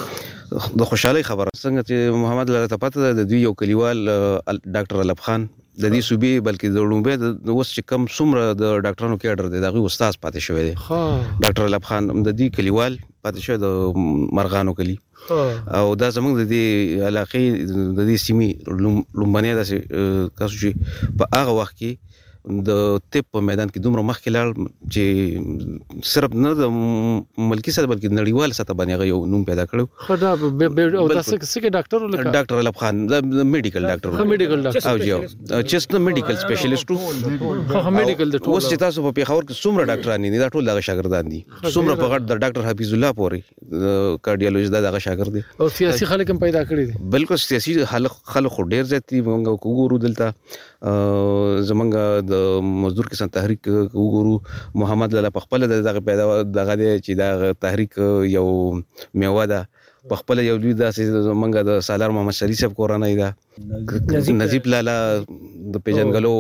د خوشحالي خبره څنګه چې محمد الله ته پته د دوی یو کلیوال ډاکټر علب خان د دې صوبې بلکې د لومبه د اوس چې کم څومره د ډاکټرانو کېډر دی دغه استاد پاتې شوی دی ډاکټر الاب خان د دې کلیوال پاتې شوی د مرغانو کلی او دا زمونږ د دې علاقې د دې سیمې لومبنه د کاسو چې په هغه وخت کې د طب په میدان کې دومره مخکې لاړ چې صرف نه د ملکی سره بلکې نړیوال سطح باندې یو نوم پیدا کړو خدا او تاسو څنګه ډاکټر ولکه ډاکټر الاب خان د میډیکل ډاکټر او جو چست میډیکل سپیشلیسټ خو میډیکل د ټول اوس چې تاسو په پیښور کې څومره ډاکټران دي دا ټول دغه شاګردان دي څومره په غټ د ډاکټر حفیظ الله پورې کارډیالوجیست دغه شاګرد دي او سیاسي خلک هم پیدا کړی دي بالکل سیاسي خلک ډیر زیات دي موږ وګورو دلته زمونږ د مزدور کسان تحریک وګورو محمد لاله په خپل دغه پیدا دغه چې دا تحریک یو میوه ده په خپل یو لوی داسې زمونږ د سالار محمد شریف صاحب کورنۍ ده نجیب لاله د پیژنګلو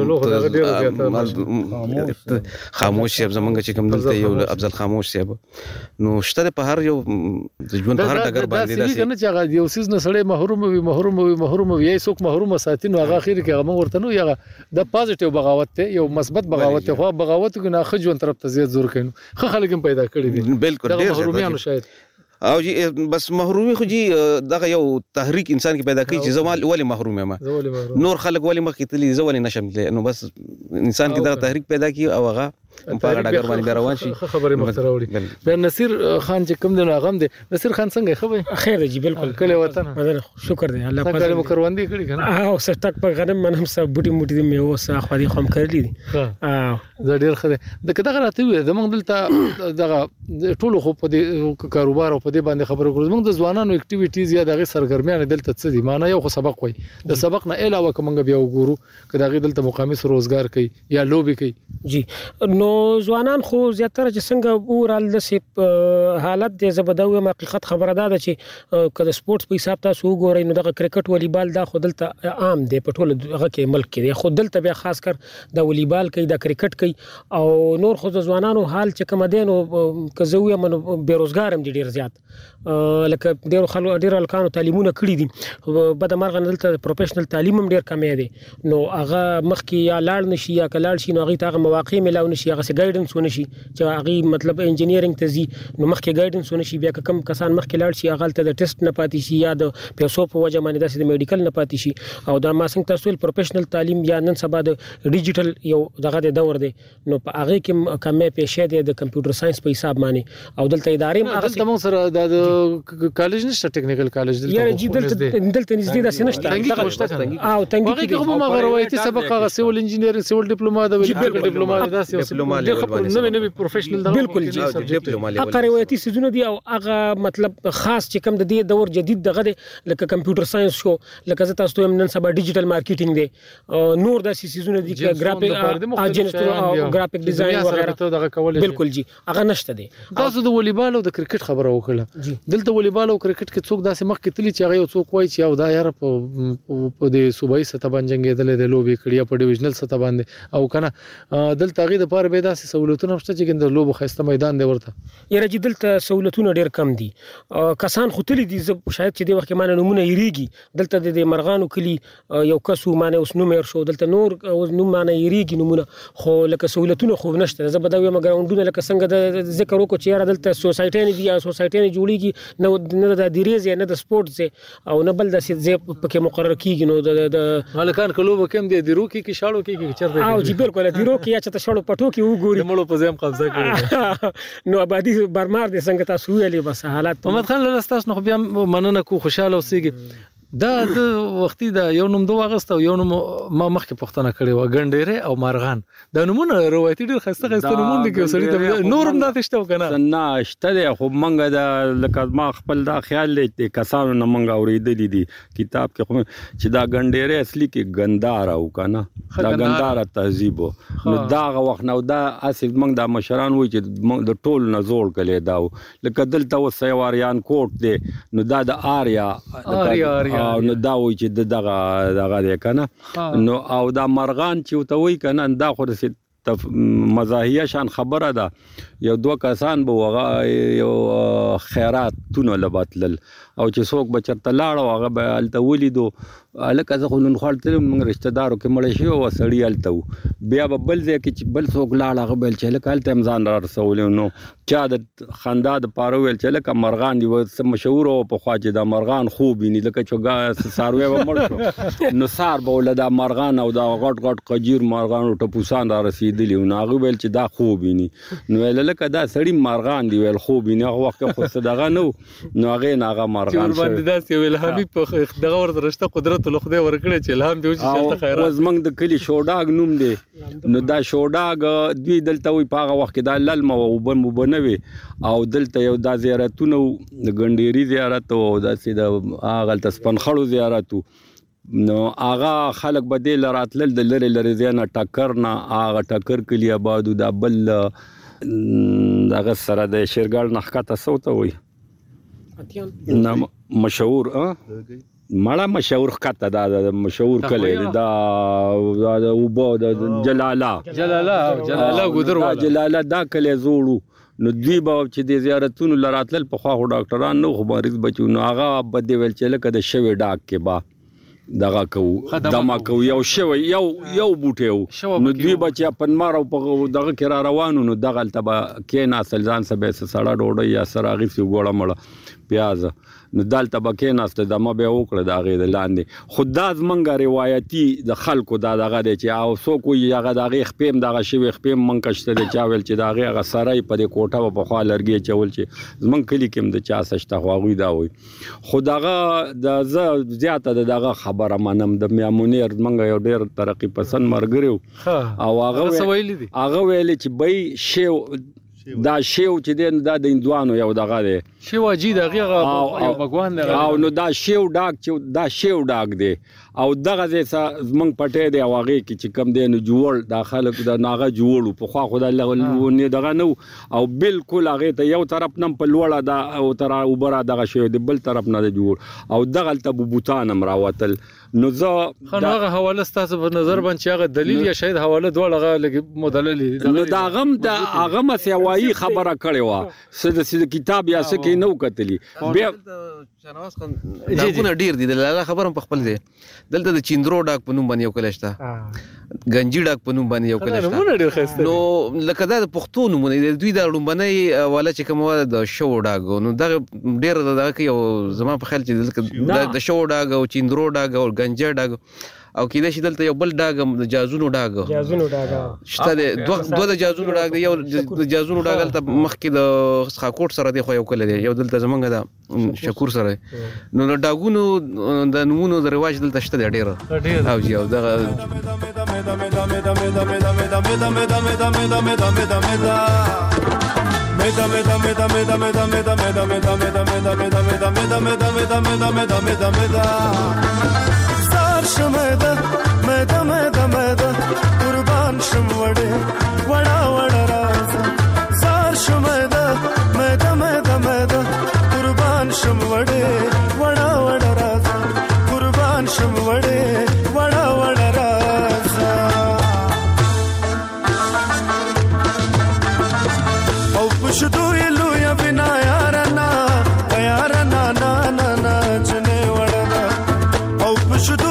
خاموش صاحب زمونږ چې کوم دلته یو افضل خاموش صاحب نو شته په هر یو ژوند په هر ډګر باندې داسې کنه چې هغه یو سیز نه سړی محروم وي یې څوک محروم ساتي نو هغه اخر کې هغه ورته نو یغه د پازیټیو بغاوت ته یو مثبت بغاوت ته خو بغاوت کو نه خجون طرف ته زیات زور کینو خو خلک هم پیدا کړی دي بالکل ډیر محرومیانو شاید او جی بس محرومي خو جی دغه یو تحریک انسان کې پیدا کوي چې زمال ولی محروم یم نور خلک ولی مخ تلی زولي نشم نو بس انسان کې دغه تحریک پیدا کی او هغه په ډاګر باندې روان شي خبرې مختره وړي د نصیر خان چې کوم د غم دی نصیر خان څنګه خبر خیر جی بالکل کله وطن شکر دی الله پاک له مکروندي کړی کنه او سټک په غنم منم سب بوټي دی مې اوس خو دې خم کړلی دي زه ډیر خره د کده راته وي زمونږ دلته دغه ټولو خو په دې کاروبار او په دې باندې خبرو کوو زمونږ د ځوانانو اکټیویټیز یا دغه سرګرمیان دلته څه دي معنی یو خو سبق وای د سبق نه علاوه کومګ بیا وګورو کدا غي دلته مقامی روزګار کوي یا لوبي کوي جی نو ځوانان خو زیاتره چې څنګه اورال د سپ حالت د زبدوي حقیقت خبره ده چې کله سپورتس په حساب تاسو وګورئ نو د کرکټ والیبال دا خو دلته عام دی په ټول هغه کې ملک کې خو دلته بیا خاص کر د والیبال کوي د کرکټ کوي او نور خو د ځوانانو حال چې کوم دي نو کزوی من بیروزګار هم دي ډیر زیات لکه ډیر خلکو ډیر الکانو تعلیمونه کړی دي بد مرغ دلته پروفیشنل تعلیم هم ډیر کم دی نو هغه مخکې یا لاړ نشي یا کلاړ شي نو هغه ته مواقع ملاو نشي هغه ګایډنس ونشي چې هغه مطلب انجینیرینګ ته زی نو مخکې ګایډنس ونشي بیا کم کسان مخکې لاړ شي هغه ته د ټیسټ نه پاتې شي یا د پیسو په وجه باندې د میډیکل نه پاتې شي او دا ما څنګه تاسو پروفیشنل تعلیم یا نن سبا د ډیجیټل یو دغه د دور دی نو په هغه کې کمه پېښه دی د کمپیوټر ساينس په حساب باندې او دلته ادارې هغه تمام سره د کالج نشته ټیکنیکل کالج دلته یا جی دلته نږدې ده سنشته او تنګي کې هم هغه روایتي سبق هغه سیول انجینیرینګ سیول ډیپلوما د ډیپلوما داسې ډیپلوما نوې پروفیشنل بالکل جی هغه روایتي سيزونه دي او هغه مطلب خاص چې کوم د دې دور جدید دغه لکه کمپیوټر ساينس شو لکه زه تاسو ته نن سبا ډیجیټل مارکیټینګ دی نور داسې سيزونه دي چې ګرافیک اجنټ او ګرافیک ډیزاین وغیرہ دغه کول بالکل جی هغه نشته دي تاسو د والیبال او د کرکټ خبره وکړه دلته والیبال او کرکټ کې څوک داسې مخ کې تلی چې هغه څوک وایي چې او دا یار په د صوبایي سطح باندې جنگیدل د لوبي کړیا په ډیویژنل سطح باندې او کنه دلته غي د پاره به داسې سہولتونه شته چې د لوبو خسته میدان دی ورته یره چې دلته سہولتونه ډیر کم دي کسان خو تلی دي شاید چې د وخت کې معنی نمونه یریږي دلته د مرغانو کلی یو کسو معنی اوس نوم شو دلته نور نوم معنی یریږي نمونه خو لکه سہولتونه خو نشته زه بدوي مګراوندونه لکه څنګه د ذکر وکړو چې یاره دلته سوسایټي نه دي یا سوسایټي نه جوړیږي نه د دیریز نه د سپورتس او نه بل د سي پکې مقرر کیږي نو د هلکان کلوب کم دي دیرو کې شاړو کې چرته او جی بالکل دیرو کې یا چې شاړو پټو کې وګوري مړو په ځم قبضه کوي نو آبادی برمار دي څنګه تاسو ویلې بس حالات محمد خان له تاسو نو بیا مننه کو خوشاله اوسېږي دا د وختي دا یو نوم دوه اغست او یو نوم ما مخکې پښتنه کړی و ګنډيره او مارغان دا نومونه روایتي ډېر خسته نومونه دي کې سړی ته نورم نه تشته کنه نه شته خو منګه دا لکه ما خپل دا خیال لې کسانو نه منګه اورېدلې دي کتاب کې خو چې دا ګنډيره اصلي کې ګندار او کنه دا ګندار تهذیب نو دا وخت نو دا اصل منګه د مشران وای چې د ټول نه زوړ کړي دا لکه دلته وسایواریان کوټ دی نو دا د آریا نو دا وای چې دغه دی کنه نو او دا مرغان چې وته وای کنه دا خو مزاحیه شان خبره ده یو دوه کسان به وغه یو خیرات تونه لباتل او چې څوک بچرته لاړ هغه به الته ولیدو الکه زه خو نن خالتل موږ رشتہ دارو کې مړ شي او سړی الته بیا به بل ځای کې چې بل څوک لاړ هغه بل چې الکه الته امزان را رسول نو چا د خندا د پاره ویل چې الکه مرغان دی مشهور او په خوا چې د مرغان خوب ني لکه چوغا ساروي و مړ شو نو سار به ولدا مرغان او دا غټ غټ قجیر مرغان او ټپوسان را رسیدلی نو هغه ویل چې دا خوب ني نو الکه دا سړی مرغان دی ویل خوب ني هغه وخت خو صدغه نو هغه ناغه مرغان چې باندې داسې ویل حبيب په دغه ورته رشتہ قدرت له خدای ورکړي چې الهام دی چې خیرات زمنګ د کلی شوډاګ نوم دی نو دا شوډاګ دوی دلته وي پاغه وخت کې دا للم او بنوي او دلته یو دا زیارتونه د ګنډيري زیارت او داسې د هغه تسپن خړو زیارت نو هغه خلک بدیل راتلل د لری لری زیانه ټکر نه هغه ټکر کلی آبادو دا بل دغه سره د شیرګل نخکته صوت وي نام مشهور مړه مشهور خطه دا مشهور کله دا وبو د جلاله ګذر جلاله دا کله زوړو نو دوی به چې د زیارتونو لراتل په خوا ډاکټران نو خبرز بچو نو هغه بده ویل چې لکه د شوی ډاک کې با دغه کو دما کو یو شوی یو بوټیو نو دوی بچا پنمار او په دغه کې روانو نو دغه تبا کې ناسل ځان سبه سړه ډوډۍ یا سراغي سی ګوړه مړه پیاز نو دالته بکې ناسته د ما به وکړه دا غي د لاندې خداز منګه روایتي د خلکو دا دغه دی چې او سو کو یغه دغه خپم دغه شوی خپم من کشته د چاول چې دغه غ سړی په د کوټه په خوا لرګي چول چې زمون کلی کوم د چا سشته خواغوي دا وي خداغه د زیاته دغه خبره منم د میامونیر منګه یو ډیر ترقی پسند مرګریو او هغه ویل چې بې شیو دا شیو چې دین دا د هندوانو یو دغه دی شیو اجي دغه یو بګوان دی او نو دا شیو ډاک چې دا شیو ډاک دی او دغه زمنګ پټې دی واغې کې چې کم دی نو جوړ دا خلک د ناغه جوړو په خوا خدای الله نه دغه نو او بالکل هغه ته یو طرف نم په لوړه دا او تر اوبره دغه شیو دی بل طرف نه جوړ او دغه ته بوتان امراوتل نو زه خنوغه حواله ستاسو په نظر باندې هغه دلیل یا شاید حواله دوه لګي مدلل نو دا غم د هغه مسیوایی خبره کړې و سید کتاب یا سکه نو کتلی بیا شنواز خان دا ډیر دي د خبرم په خپل دی دلته د چیندرو ډاک په نوم باندې یو کلشتا گنجی ډاک په نوم باندې یو کلشتا نو لکه دا د پښتو نومونه د دوی د لومبنۍ والا چې کوم د شو ډاک نو دا ډیر دغه یو زما په خیال چې د شو ډاک او چیندرو ډاک او گنجی ډاک او کله چې دلته یو بل ډاګ د جازونو ډاګ شته دوه د جازونو ډاګ دی یو د جازونو ډاګ ته مخکې د خاکوټ سره دی خو یو کله دی یو دلته زمونږ د شکور سره نو د ډاګونو د نمونو د رواج دلته شته دی ډیر او جی او دغه شمدا مدا مدا مدا قربان شم وړه وړا وړا راز زار شمدا مدا مدا مدا قربان شم وړه وړا وړا راز قربان شم وړه وړا وړا راز او پښتو یلو یا بنا یارنا یارنا نا نا نا جنې وړه او پښتو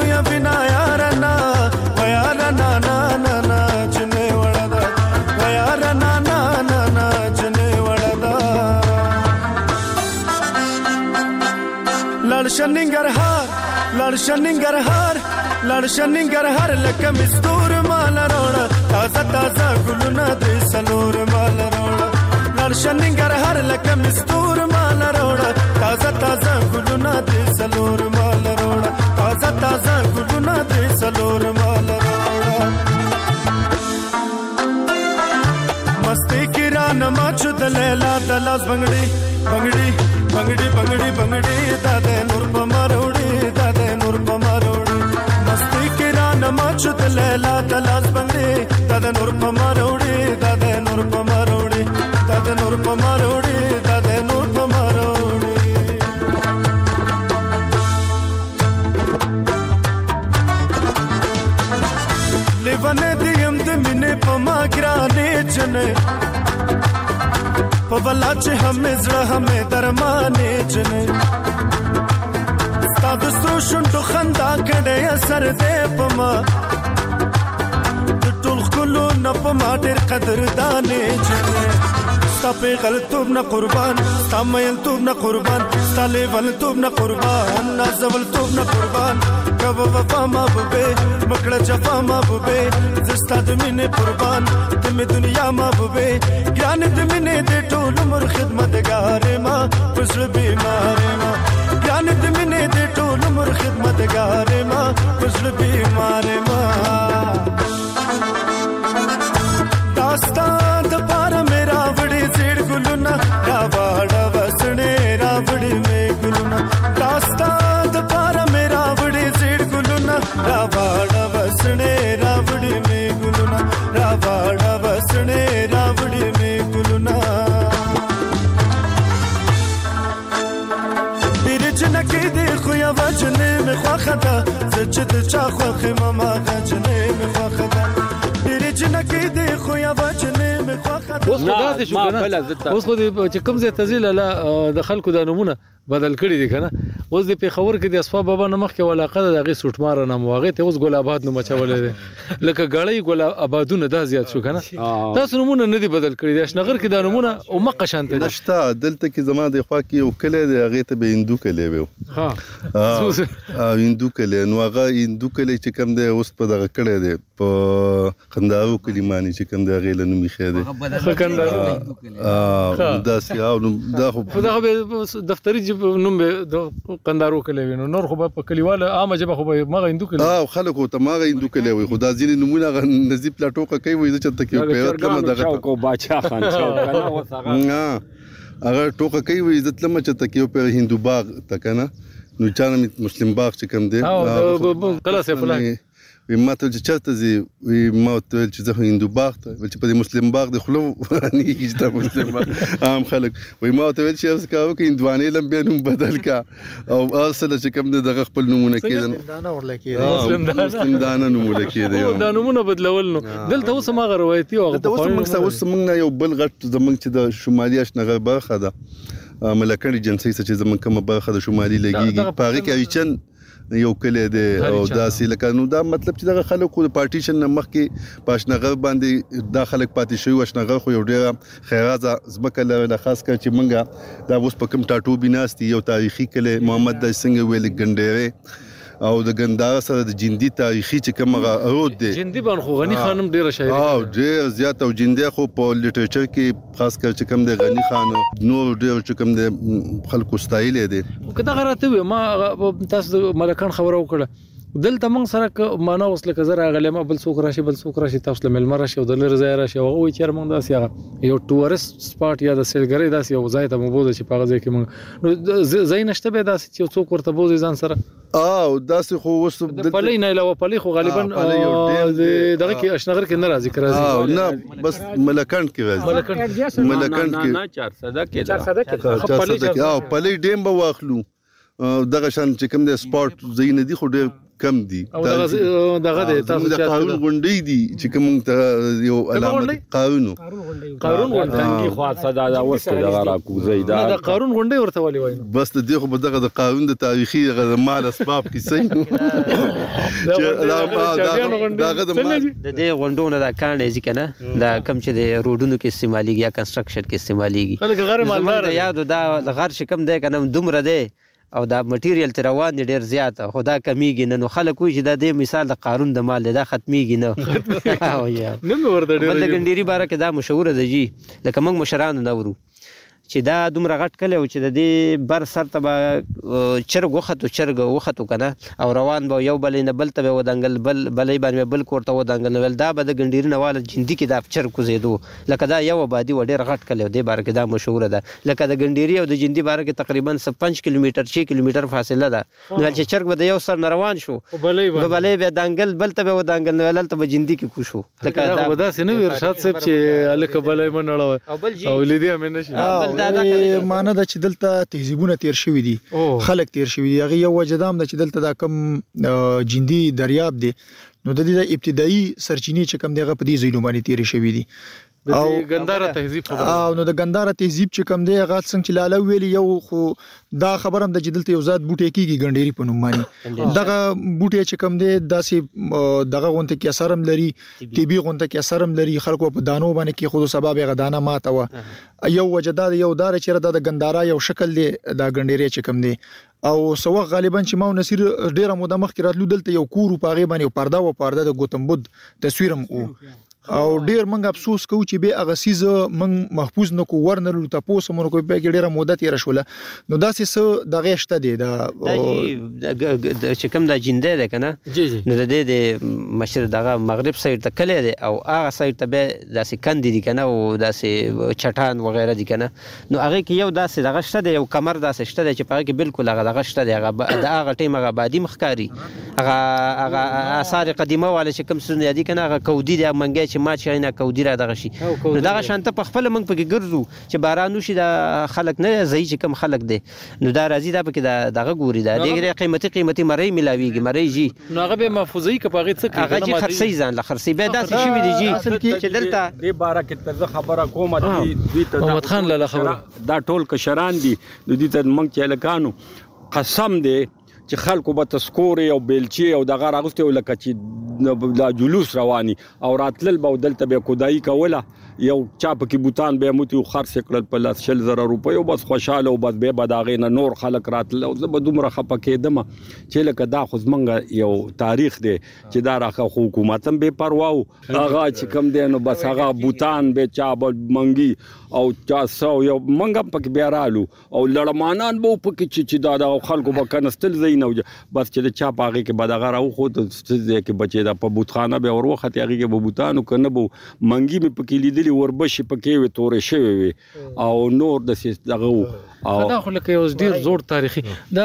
لړشننګرهار لکه مستور مال روړه تازه تازه ګلونه د سلور مال روړه لړشننګرهار لکه مستور مال روړه تازه تازه ګلونه د سلور مال روړه تازه تازه ګلونه د سلور مال روړه مستی کران ماچو د لیلا د لاس بنگړي بنگړي بنگړي بنگړي بنگړي د نور په مروړي د نور په مروړي مستی کران ماچو د لیلا د لاس بنگړي د نور په مروړي د نور په مروړي د نور په مروړي د نور په مروړي لیوانه دیم د مینې په ما ګرانې چنه په ولا چې همې زړه همې درمانې جنې ستا د سرو شونډو خندا کړې اثر دې په ما د ټول ښکلو نه په ما ډېر قدردانې جنې ستا پیغلتوب نه قربان ستا میلتوب نه قربان ستا لیونتوب نه قربان نازولتوب نه قربان کبه وفا محبوبې مکړه جفا محبوبې زه ستا د مینې قربان د مې دنیا محبوبې ګرانې د مینې د ټول عمر خدمتګارې ما په زړه بیمارې ما ګرانې د مینې د ټول عمر خدمتګارې ما په زړه بیمارې ما داستا د پاره میرا وړې زیړ ګلونه راواړه وسنې راوړې مې ګلونه داستا د پاره میرا وړې زیړ ګلونه راواړه وسنې راوړې مې ګلونه راواړه وسنې راوړې مې ګلونه بیرجنکې دې خو یا وجنې مې خوخه ده زه چې د چا خوخې ماما غجنې مې خوخه ده بیرجنکې دې خو یا وجنې مې خوخه ده اوس خدا دې شو کنه اوس خو دې چې کوم ځای تزیل له د خلکو د نمونه بدل کړی دي کنه اوس د پیښور کې د اصفا بابا نمخ کې ولاقه دغه سټمار نه موغه ته اوس ګل آباد نو مچولې دي لکه غړی ګل آبادونه دا زیات شو کنه تاسو نمونه نه دي بدل کړی دي اشنغر کې د نمونه او مقه شانته نشته دلته کې زما د خوا کې یو کله د هغه ته به هندو کله وي ها هندو کله نو هغه هندو کله چې کوم دی اوس په دغه کړه دی په خندارو کلمانی چې کوم دی هغه له نومي خېده خندارو دا سیاو دا خو دفتری نوم به د قندارو کلی وینو نور خو په کلیواله عامه جبه خو به مغه هندو کلی خلکو ته مغه هندو کلی وي خدا ځینې نمونه نزیب پلاټوکه کوي چې ته کې په کومه دغه کو بادشاہ خان چوک کنه نه هغه ټوکه کوي عزت لمه چې ته کې په هندو باغ تکنه نو چانه مسلم باغ چې کوم دی کله سه فلان ما ته چې چرته زی ما ته چې زه هندو باغ ته چې په مسلم باغ د خلو نه کیږي مسلم باغ عام خلک وای ما ته چې اوس کاوه کې هندوانې لم به نوم بدل کا او اصل چې کوم دغه خپل نمونه کېدل دانه ورلکې مسلم دانه نمونه کېدل دا نمونه بدلول نو دلته اوس ما روایتي او اوس موږ یو بل غټ زمونږ چې د شمالي اشنغر برخه ده ملکړي جنسي چې زمونږ کومه برخه د شمالي لګيږي پاره کې ایچن یو کله دی او داسې لکه نو دا مطلب چې دغه خلکو د پارټیشن نمخ کې پښنغر باندې دا خلک پاتې شوی وښنغر خو یو ډیر خیرازه زبکه له خاص کر چې منګه دا اوس په کوم ټاټو بناستي یو تاریخي کله محمد د څنګه ویل ګندېره او د ګندار سره د جندي تاریخي چې کومه رود دی جندي باندې خو غنی خانم ډیر شاعر او ډیر زیات او جندي خو په لیټریچر کې خاص کر چې کوم د غنی خان نور ډیر چې کوم د خلکو سټایل دی کدا غراته ما تاسو ملکان خبرو وکړه دلته موږ سره معنا اوس لکه زره غلې ما بل څوک راشي تاسو له ملمر راشي او د لر ځای راشي او وي چې موږ داسې یو ټورست سپاټ یا د سیلګری داسې یو ځای ته مو بوزي چې په ځای کې موږ ځای نشته به داسې چې څوک ورته بوزي ځان سره او داسې خو اوس د پلي نه علاوه پلي خو غالبا دغه کې اشنغر کې نه راځي راځي نه بس ملکان کې راځي ملکان کې 400 کې او پلي ډیم به واخلو دغه شان چې کوم د سپورت زین دي خو ډېر کم دي دغه د تاسو د قانون غونډې دي چې کوم ته یو علامه قانون غونډې خو صدا دا وسته دغه راکو زیدا دا قانون غونډې ورته ولي وایي بس دغه خو دغه د قانون د تاریخي مال اسباب کې صحیح دغه د دې غونډونو دا کانډې ځکه نه دا کم چې د روډونو کې استعماليږي یا کنستراکشن کې استعماليږي خلک غیر مالدار یاد دا غر شکم دی کنه دومره دی او دا مټیریل تر روان دي ډیر زیات خدا کمیږي نه نو خلک وي چې دا د مثال د قارون د مال دا ختميږي نه او یا نن ورته ډیر د ګنديري باره کې دا مشهور دی جی لکه موږ مشران نورو چې دا دومره غټ کله او چې د دې بر سر ته چرګ وختو کنه او روان به یو بل نه بل ته ودانګل بلې باندې بل کوړه ودانګل ول دا به د ګنديري نواله جندي کې دا چرګ کوزیدو لکه دا یو آبادی و ډیر غټ کله د بار کې دا مشهور ده لکه د ګنديري او د جندي بار کې تقریبا 5 کیلومتر 6 کیلومتر فاصله ده نو چې چرګ به یو سر روان شو بلې به دانګل بل ته ودانګل ول ته به جندي کې کوشو لکه دا ودا سينو ارشاد صاحب چې الک بلې منړو او لیدي امین نشي معنی دا چې دلته تهذیبونه تیر شوی دي خلک تیر شوی دي هغه یو وجدام دا چې دلته دا کم جندي دریاب دي نو د دې ابتدایي سرچینې چې کم دغه په دې ځایونو باندې تیر شوی دي او ګنداره تهذیب او نو د ګنداره تهذیب چې کم دی هغه څنګه چې لاله ویلی یو خو دا خبرم د جدلته یو ذات بوټي کیږي ګنديري په نوم باندې دغه بوټي چې کم دی داسې دغه غونته کې اثرم لري ټي بي غونته کې اثرم لري خلکو په دانو باندې کې خود سبب غدانه ماته و یو وجداد یو دار چې د ګنداره یو شکل دی د ګنديري چې کم دی او سو غالبا چې ما نصیر ډیره موده مخکې راتلو دلته یو کور په غي باندې پرده و پرده د گوتم بود تصویرم او ډیر منګ افسوس کوم چې به هغه سیز منګ محفوظ نکو ورنلو تاسو مونږ کوی په ډیره موده تیر شوله نو داسې څه د غشته دی د چې کوم د جنده ده کنه نو د دې مشر دغه مغرب سایډ ته کله دی او هغه سایډ ته به داسې کندې دي کنه او داسې چټان وغیرہ دي کنه نو هغه کې یو داسې دغه شته دی یو کمر داسې شته دی چې په کې بالکل هغه شته دی هغه ټیم هغه بادي مخکاری هغه آثار قدیمه والا چې کوم سن یادی کنه هغه کودی دی منګه چې ما چې نه کودی را دغه شي نو دغه شانته په خپل منګ پکې ګرځو چې بارانو شي د خلک نه زئی چې کم خلک دی نو دا راځي دا پکې دغه ګوري دا ډېر قیمتي مری ملاویږي مری جی نو هغه به محفوظي کپاغه څه هغه چې خرسي ځان له خرسي به داسې شي وي جی چې دلته دې بارا کې تر خبره کومه دي محمد خان لاله خبره دا ټول کشران دي د دې تر منګ چې لکانو قسم دی چې خلکو به تسکوري او بیلچي او دغه راغسته لکه چې د جلوس رواني او راتلل به دلته به کودای کوله یو چا پکې بوتان به موتی خرڅ کړل په 100,000 روپۍ او بس خوشاله او بس به بداغې نه نور خلک راتل او زه به دومره خپکې دم چې لکه دا خو زمنګ یو تاریخ دی چې دا راخه حکومت هم به پروا او هغه چې کم دی نو بس هغه بوتان به چا منګي او چا سو یو منګم پکې بیا رالو او لړمانان به پکې چې دا خلکو به کنستل زینو بس چې چا پاغه کې بداغه راو خو د کې بچي دا په بوتخانه به وروخه هغه کې به بوتانو کنه به منګي به پکې لیدلی وربشي پکې وي تورې شوی وي او نور د دغه او دا خو لکه یو ډیر زوړ تاریخي دا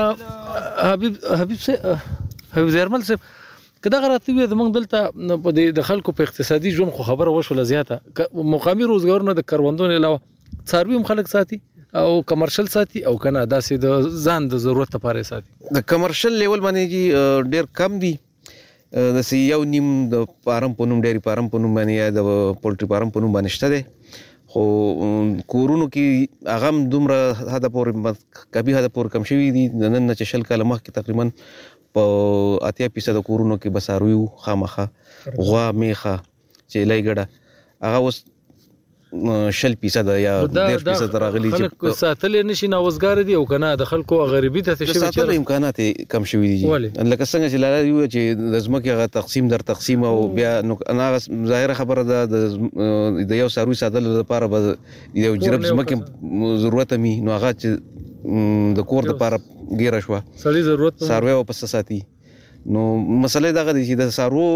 حبیب زرمل صاحب کدا غراتی وي زمونږ دلته په د خلکو په اقتصادي ژوند خو خبره وشول زیاته مقامي روزګار نه د کروندونو علاوه څاروي هم خلک ساتي او کمرشل ساتي او کنه داسې د ځان د ضرورت لپاره ساتي د کمرشل لیول باندې ډیر کم دي د یو نیم د فارم په نوم ډیری فارم په نوم باندې یا د پولټری فارم په نوم باندې شته دي خو کورونو کې هغه دومره هدا پورې کبي هدا پورې کم شوی دي نن نه چې شل کاله مخکې تقریبا په 80% کورونو کې بساروي خامخه غوا میخه چې لایګړه هغه اوس 100% یا 100% راغلي چې ساتل نشي نوزګار دي او کنه د خلکو غریبي ته شي ساتل امکانات کم شوي دي لکه څنګه چې لاله یو چې د زمکه غا تقسیم او بیا نو انا ظاهره خبره ده د یو ساروي ساتل لپاره به یو جرب زمکه ضرورت می نو هغه چې د کور لپاره ګیره شو سړي ضرورت ساروي او پس ساتي نو مسله دا غدي چې د سارو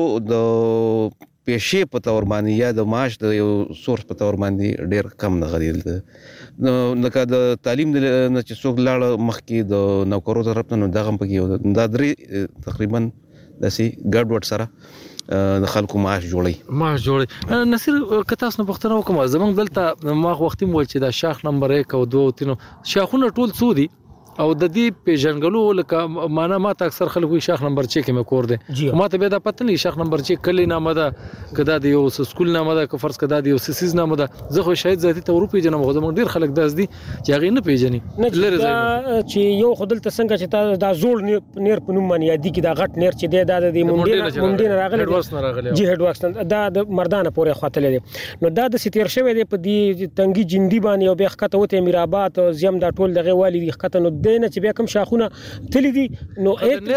د پیشې په تور باندې یا د معاش د یو سورس په تور باندې ډیر کم نه غریل نو لکه د تعلیم نه چې څوک لاړ مخکې د نوکرو طرف نه دغه پکې دا درې تقریبا داسې ګډوډ سره د خلکو معاش جوړي نصیر کته اسنه پښتنه وکم زمونږ دلته ما وختي مول چې دا شاخ نمبر 1 او 2 او 3 شاخونه ټول څو دي او د دې پیژنګلو لکه معنا ما ته اکثر خلکو شاخ نمبر 6 کې مې کور دي ما ته به دا پته نه شاخ نمبر 6 کلی نامه ده کدا د یو سکول نامه ده که فرض کدا د یو سیس نامه ده زه خو شاید ذاتی ته ورو پیژنم خو زموږ ډیر خلک داس دي چې هغه نه پیژني لره چې یو خدل ته څنګه چې دا زوړ نیر په نوم باندې یادی کې دا غټ نیر چې د مونډین راغلی جی هډ واکس دا د مردانه پورې خاطر دي نو دا د ستیر شوی دی په دې تنګي جندي باندې او به خطه وته میرابات زم دا ټول دغه والی دي خطه نو دینه چې بیا کوم شاخونه تللی دي نو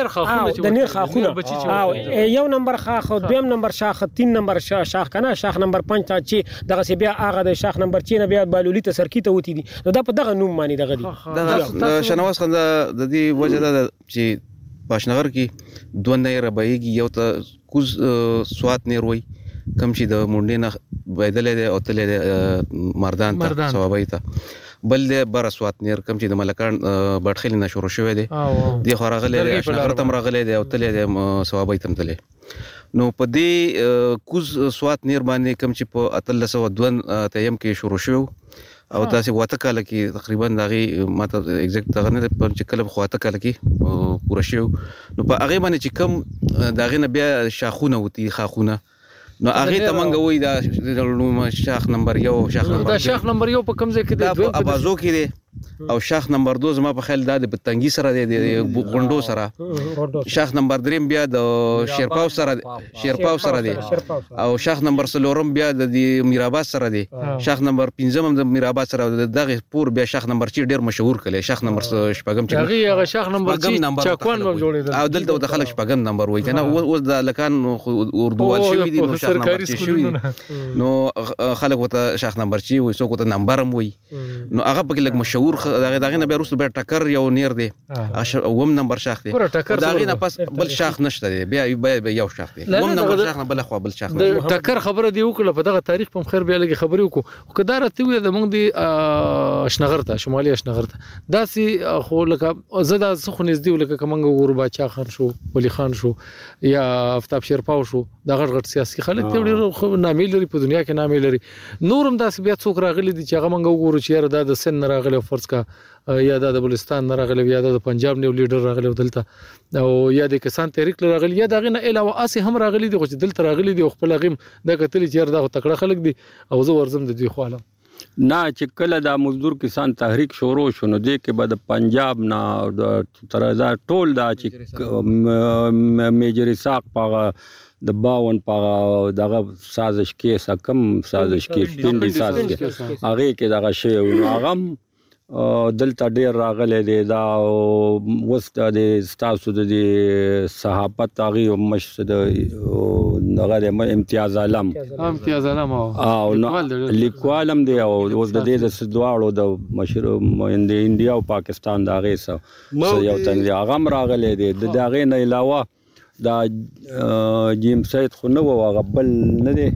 د نیر خاخونه او یو نمبر خاخ دویم نمبر شاخ 3 نمبر شاخ کنه شاخ نمبر 5 ته چې دغه سی بیا هغه د شاخ نمبر 6 نه بیا بالولی ته سرکی ته وتی دي نو دا په دغه نوم باندې دغه دي د شنواز خان د دې وجه ده چې پاشنغر کې دوه نه ربایږي یو ته کوز سوات نه روي کم چې د مونډې نه بيدلې او تلې مردان ته ثوابای ته بل د برسوات نیر کم چې د ملکان بټخیل نه شروع شوې دي د خورغله شنغر تم راغله دي او تلې د ثوابای تم تلې نو په دې کوز سوات نیر باندې کم چې په 1302 تیم کې شروع شو او تاسو واته کال کې تقریبا دغه ماته ایگزیکټ دغه نه په چې کله خواته کال کې پوره شو نو په هغه باندې چې کم دغه نه بیا شاخونه وتی خاخونه نو هغه ته مونږ وای دا شاخ نمبر 1 شاخ نمبر 1 په کوم ځای کې دی په ابازو کې دی او شاخ نمبر 2 زما په خیال دا د پتنګي سره دی د غونډو سره شاخ نمبر 3 بیا د شیرپاو سره دی او شاخ نمبر 4 بیا د میرآباد سره دی شاخ نمبر 5 هم د میرآباد سره دغه پور بیا شاخ نمبر 4 ډیر مشهور کړي شاخ نمبر شپږم چې هغه شاخ نمبر 4 چاکوان هم جوړیدل او دلته د خلک شپږم نمبر وای کنه اوس د لکان اردووال شوی دي نو شاخ نمبر 4 شوی نو خلک وته شاخ نمبر 4 وای څوک ته نمبر هم وای نو هغه په لګ مشهور دغه نه بیا وروسته بیا ټکر یو نیر دی اوم نمبر شاخ دی دغه نه پس بل شاخ نشته دی بیا یو شاخ دی اوم نمبر شاخ نه بل خو بل شاخ د ټکر خبره دی وکړه په دغه تاریخ په خیر بیا لګي خبرې وکړو که دا راته وي د موږ دی اشنغر ته شمالي اشنغر ته داسې خو لکه زه دا څه خو نږدې لکه کومنګ ګور باچا خان شو ولی خان شو یا آفتاب شیرپاو شو دا غټ سیاسي خلک ته ډېر نامې لري په دنیا کې نامې لري نورم داسې بیا څوک راغلي دي چې هغه موږ وګورو چې دا د سن راغلي فرض کا یا د بلوچستان نه راغلی یا د پنجاب نیو لیډر راغلی دلته او یا د کسان تحریک راغلی یا دغه نه علاوه اسې هم راغلی دي چې دلته راغلی دي خپل غیم د کتل چې دا تکړه خلک دي او زه ورزم د دوی خواله نه چې کله د مزدور کسان تحریک شروع شونه دی کې بعد پنجاب نه تر دا ټول دا چې میجر اسحاق پاغه د 52 پاغه دغه سازش کې کم سازش کې پندي سازش کې هغه کې دغه شی او هغه دلته ډیر راغلی دی دا وسته د ستاسو د صحافت هغه مشر دغه امتیاز عالم او لیکوالم دی او اوس د دې د دواړو د مشر د انډیا او پاکستان د هغه سره یو تن دی هغه راغلی دی د هغه نه علاوه دا جیم سید خو نو هغه بل نه دی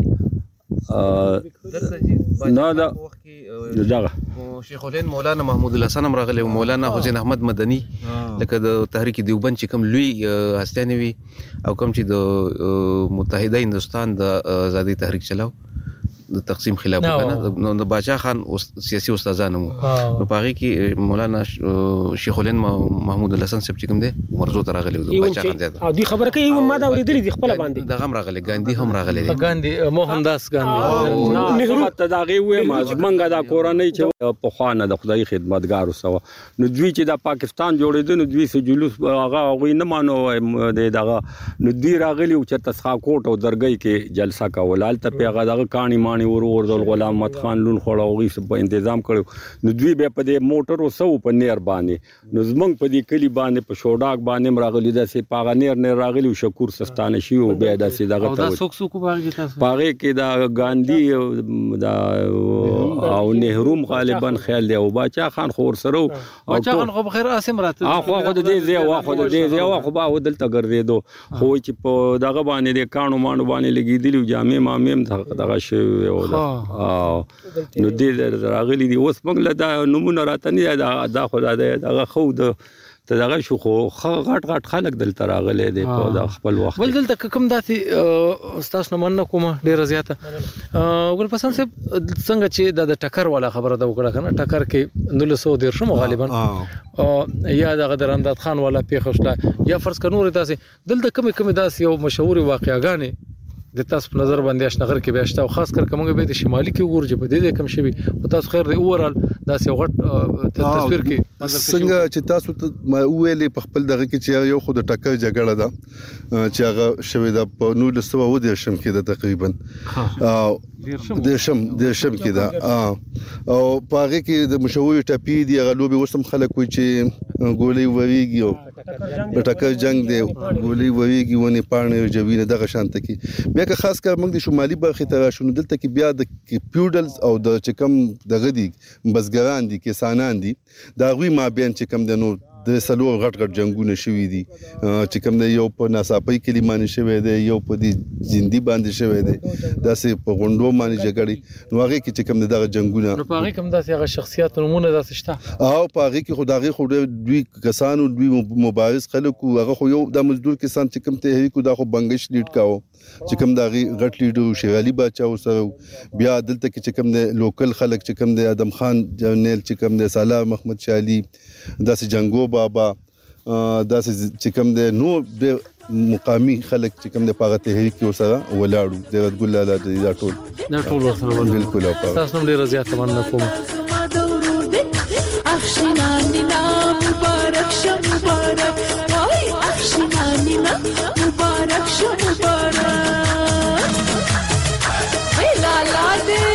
نه دا دغه شیخ الهند مولانا محمود الحسن راغلی او مولانا حسین احمد مدني لکه د تحریک دیوبند چې کوم لوی هستیانه وي او کوم چې د متحده هندستان د آزادی تحریک چلاو د تقسیم خلاف کنه نو د باچا خان سیاسي استادانو نو پاره کې مولانا شیخ الهند محمود الحسن صاحب چې کوم دی مرزو ته راغلی د باچا خان زیاده او دی خبره کوي ما دا ورېدلې د خپل باندې د غم راغلی ګاندی هم راغلی ګاندی موهنداس ګاندی نهرو ته داغه وې ما منګه دا کورنۍ چې په خوانه د خدای خدمتګارو سوا نو دوی چې د پاکستان جوړېدل نو دوی سه جلوس هغه نه مانو دغه نو دوی راغلی چې تسخا کوټ او درګي کې جلسه کول ته پیغه دغه کہانی ور غلام محمد خان لون خړاوغي په تنظیم کړو نو دوی به په دې موټر او سو په نیر باندې نو زمنګ په دې کلی باندې په شوډاک باندې راغلی د سي پاغه نیر راغلی شکور سستانه شي او به د سي دغه دا سوک باندې تاسو پاغه کې دا ګاندی دا او نهروم غالبا خیال دی او باچا خان خور سره او باچا خان خو بخیر اسم راته خو د دې زی او خو د دې زی او خو با ودلته ګرځیدو خو چې په دغه باندې د کانو مانو باندې لګیدلی جامع مامیم دغه شی نو دې راغلي دي اوس موږ له دا نمونه راته نه دا خدای دغه خو د دغه شو خو غټ خلک دلته راغلي دي په خپل وخت بل دلته کوم داسې استاد نمونه کومه ډیره زیاته ګل پسند صاحب څنګه چې د ټکر والا خبره دا وکړه کنه ټکر کې 1913 غالبا یا د غدرنداد خان والا پیښه یا فرض کنور داسې دلته کوم داسې یو مشهور واقعاګانې د تاسو په نظر باندې اشنغر کې بهشته او خاص کر کومه به د شمالي کې ورجه په دې کم شوی او تاسو خیر دی اورال داسې غټ تصویر کې څنګه چې تاسو ما ویلې په خپل دغه کې چې یو خود ټکر جګړه ده چې هغه شوی د په 1910 کې د تقریبا د شم کې ده او پاره کې د مشهور ټپی دی هغه لوبي وسم خلک وي چې ګولې وریږي او د ټکر جنگ دی ګولې وریږي ونی پانه جوینه دغه شانت کې بیا که خاص کر موږ د شمالي برخې ته شنو دلته کې بیا د پیوډلز او د چکم دغه دي بزګران دي کسانان دي دا غوي ما بین چکم د نو د سلو غټ جنگونه شوي دي چې کوم د یو په ناصاپي کلمانه شوی دی یو په دي زندي باندې شوی دی داسې په غونډو باندې جګړې نو هغه کې چې کوم دغه جنگونه نو په هغه کوم داسې هغه شخصیت نمونه داسې شته او په هغه کې خدای خو دوی کسانو دوی مبارز خلکو هغه خو یو د مزدور کسان چې کوم ته هیڅ دا خو بنگش لیډ کاو چې کوم دا غټ لیډر شیخ علي باچا سره بیا دلته کې چې کوم د لوکل خلک چې کوم د ادم خان جنرال چې کوم د سالار محمد شالي داسې جنگو بابا داسې چې کوم د نو د مقامي خلک چې کوم د پاغه تحریک کې سره ولاړو د ګل لاله دا ټول سره بالکل تاسو هم ډیر زیات مننه کوم اخشناننا مبارک شه مبارک وای اخشناننا مبارک شه مبارک ای لالا دې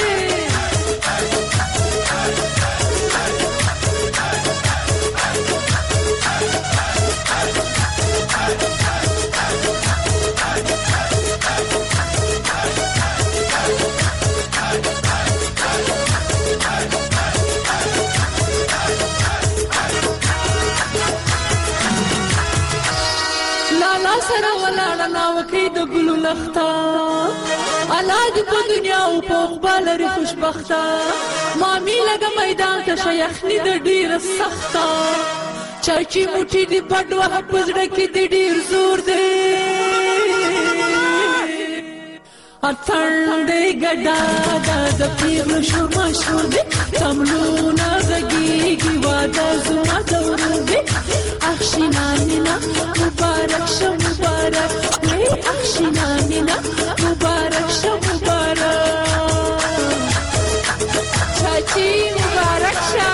سره ولاړه ناوکې د ګلو لخته الله دې په دنیا او په عقبا لري خوشبخته مامي لګه میدان ته شه یخني د ډېره سخته چاچی موټي دې بډ وهه په زړه کې دې ډېر زور دی اتڼ دې ګډا د پیغلو شور مشهور دی کملونه غږېږي واده زما د ورور دی اخشناننا مبارک شه مبارک ای اخشناننا مبارک شه مبارک چاچی مبارک شه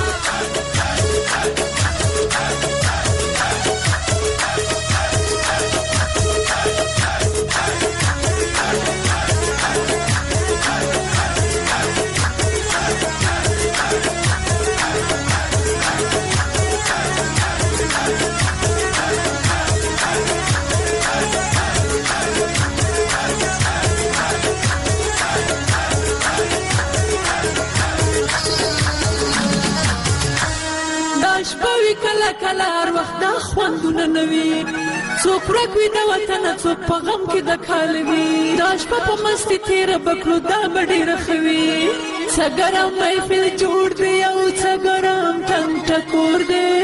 کله کله هر وخت دا خوندونه نوي څوک ورک وي د وطن څوک په غم کې د کال وي دا شپه په مستي تیره بکړو دا به ډېره ښه وي څه ګرم محفل جوړ دی او څه ګرم ټنګ ټکور دی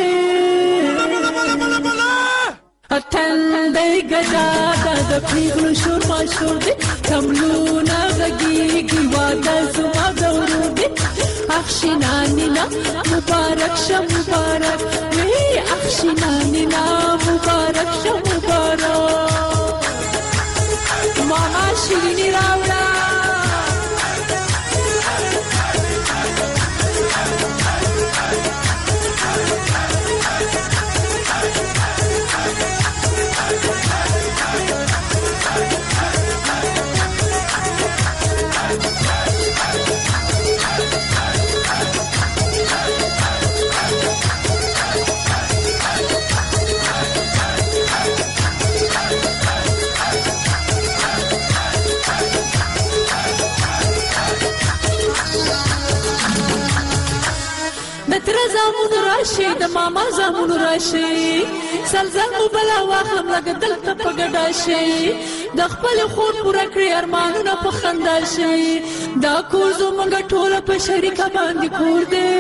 اتل دی ګډا د پیغلو شور مشهور دی کملونه غږېږي واده زما د ورور دی اخشناننا مبارک شه مبارک وی اخشناننا مبارک شه مبارک ماما شیرینی راوړه زامون راشي د ماما زامون راشي سلزم بلا واخم لګ دلته په ګډا شي د خپل خور پوره کړی ارمانونه په خندا شي دا کور زمونږ ټول په شریکه باندې کور دی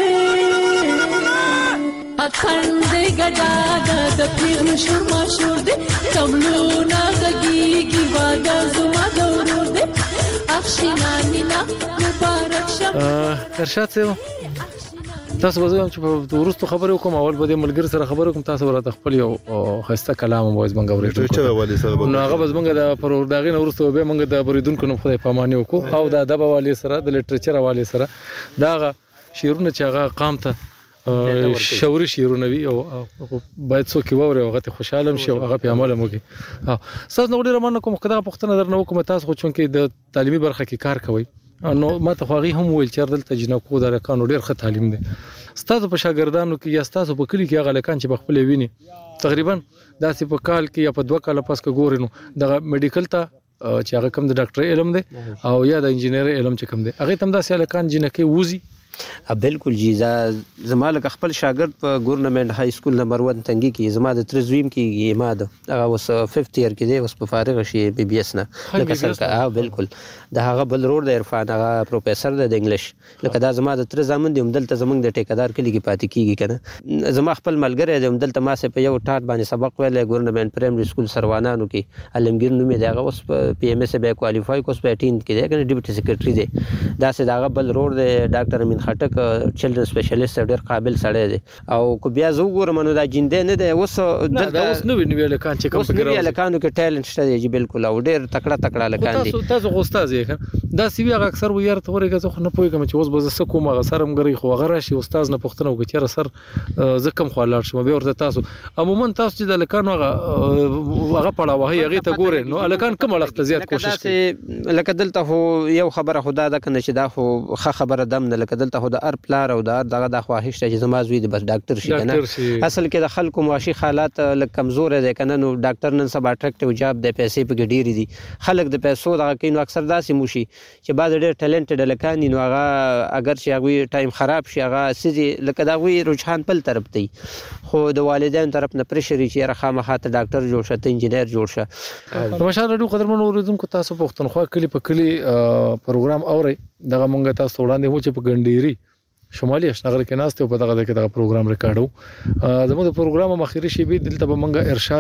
اتن دی ګډا د پیغلو شور مشهور دی کملونه غږېږي واده زما د ورور دی اخشناننا مبارک شه ارشاد صاحب تاسو به زم چې په ورستو خبرې وکم اول به د ملګری سره خبرې وکم تاسو ورته خپل یو خسته کلام مو زمنګ اورېدل نو هغه زمنګ د پرورداغین ورستو به موږ د بریدونکو نو خدای پاماني وکړو او د ادب حواله سره د لټریچر حواله سره دا شیرونه چې هغه قام ته شوري شیرونه وي او باید څوک ووري او هغه خوشاله شي او هغه په عمل موږي تاسو نو ډیر مننه کوم کدا پښتنه درنه وکم تاسو خو چونکې د تعلیمي برخه کې کار کوي نو ما ته خو هم ویل چې دلته جنکو د لکانو ډیر ښه تعلیم دی ستاسو په شاګردانو کې یا ستاسو په کلی کې هغه لکان چې بخپل ویني تقریبا داسې په کال کې یا په 2 کال پس کې ګورینو د میډیکل ته چې هغه کم د ډاکټر علم دی او یا د انجینیر علم چې کم دی هغه تم داسې لکان جنکه ووزي بالکل جی زما له خپل شاګرد په ګورنمنت های سکول نمبر 1 تنګي کې زما د ترزویم کې ما د هغه وس 5th ایئر کې دی وس په فارغ شي بي بي اس نه لکه سره بالکل د هغه بل رور د عرفان هغه پروفیسور د انګلیش لکه دا زما د تر زمون دی دلته زمونږ د ټیکادار کلی کې پاتې کیږي کنه زما خپل ملګری دی دلته ما سه په یو ټاټ باندې سبق ویل ګورنمنت پرایمري سکول سروانانو کې علمگیر نومې دی هغه وس پی ام اس به کوالیفای کوس په 18 کې دی کنه ډیپټي سیکریټری دی دا سه دا بل رور د ډاکټر امین امین خټک چلډرن سپیشلیست ډېر قابل سړی دی او کو بیا زه وګورم نو دا جیندې نه دی اوس دلته اوس نو ویني لکان چې کوم فکر راځي لکانو کې ټیلنت شته دی بالکل او ډېر تکړه لکان دي تاسو استاد یې دا سی وی هغه اکثر ویار ته ورګه زه نه پوهیږم چې اوس به زه کوم هغه سرم غري خو هغه راشي استاد نه پښتنه وکړي سر زه کم خو لاړ شم به ورته تاسو عموما تاسو چې د لکانو هغه پړاوه هغه ته ګورئ نو لکان کوم وخت زیات کوشش کوي لکه دلته هو یو خبره خدا ده کنه چې دا خو ښه خبره دم نه لکه دلته هو د ار پلار او د دغه د خواهش ته چې زما زوی د بس ډاکټر شي کنه اصل کې د خلکو معاشي حالات لکه کمزور دي کنه نو ډاکټر نن سبا اټریکټیو جاب د پیسې په ډیری دي خلک د پیسو دغه کینو اکثر داسې موشي چې بعد ډېر ټیلنټډ لکان نو هغه اگر چې هغه ټایم خراب شي هغه سړي لکه دا وی رجحان بل طرف دی خو د والدین طرف نه پرشر چې راخه مخاطر ډاکټر جوړ شه انجینیر جوړ شه ماشاءالله ډېر قدرمن اوریدونکو تاسو پښتونخوا کلی په کلی پروګرام اوري دغه مونږ تاسو وړاندې هو چې په ګنډيري شمالي اشنغر کې ناست او په دغه کې پروګرام ریکارډو زموږ د پروګرام مخیری شی به دلته به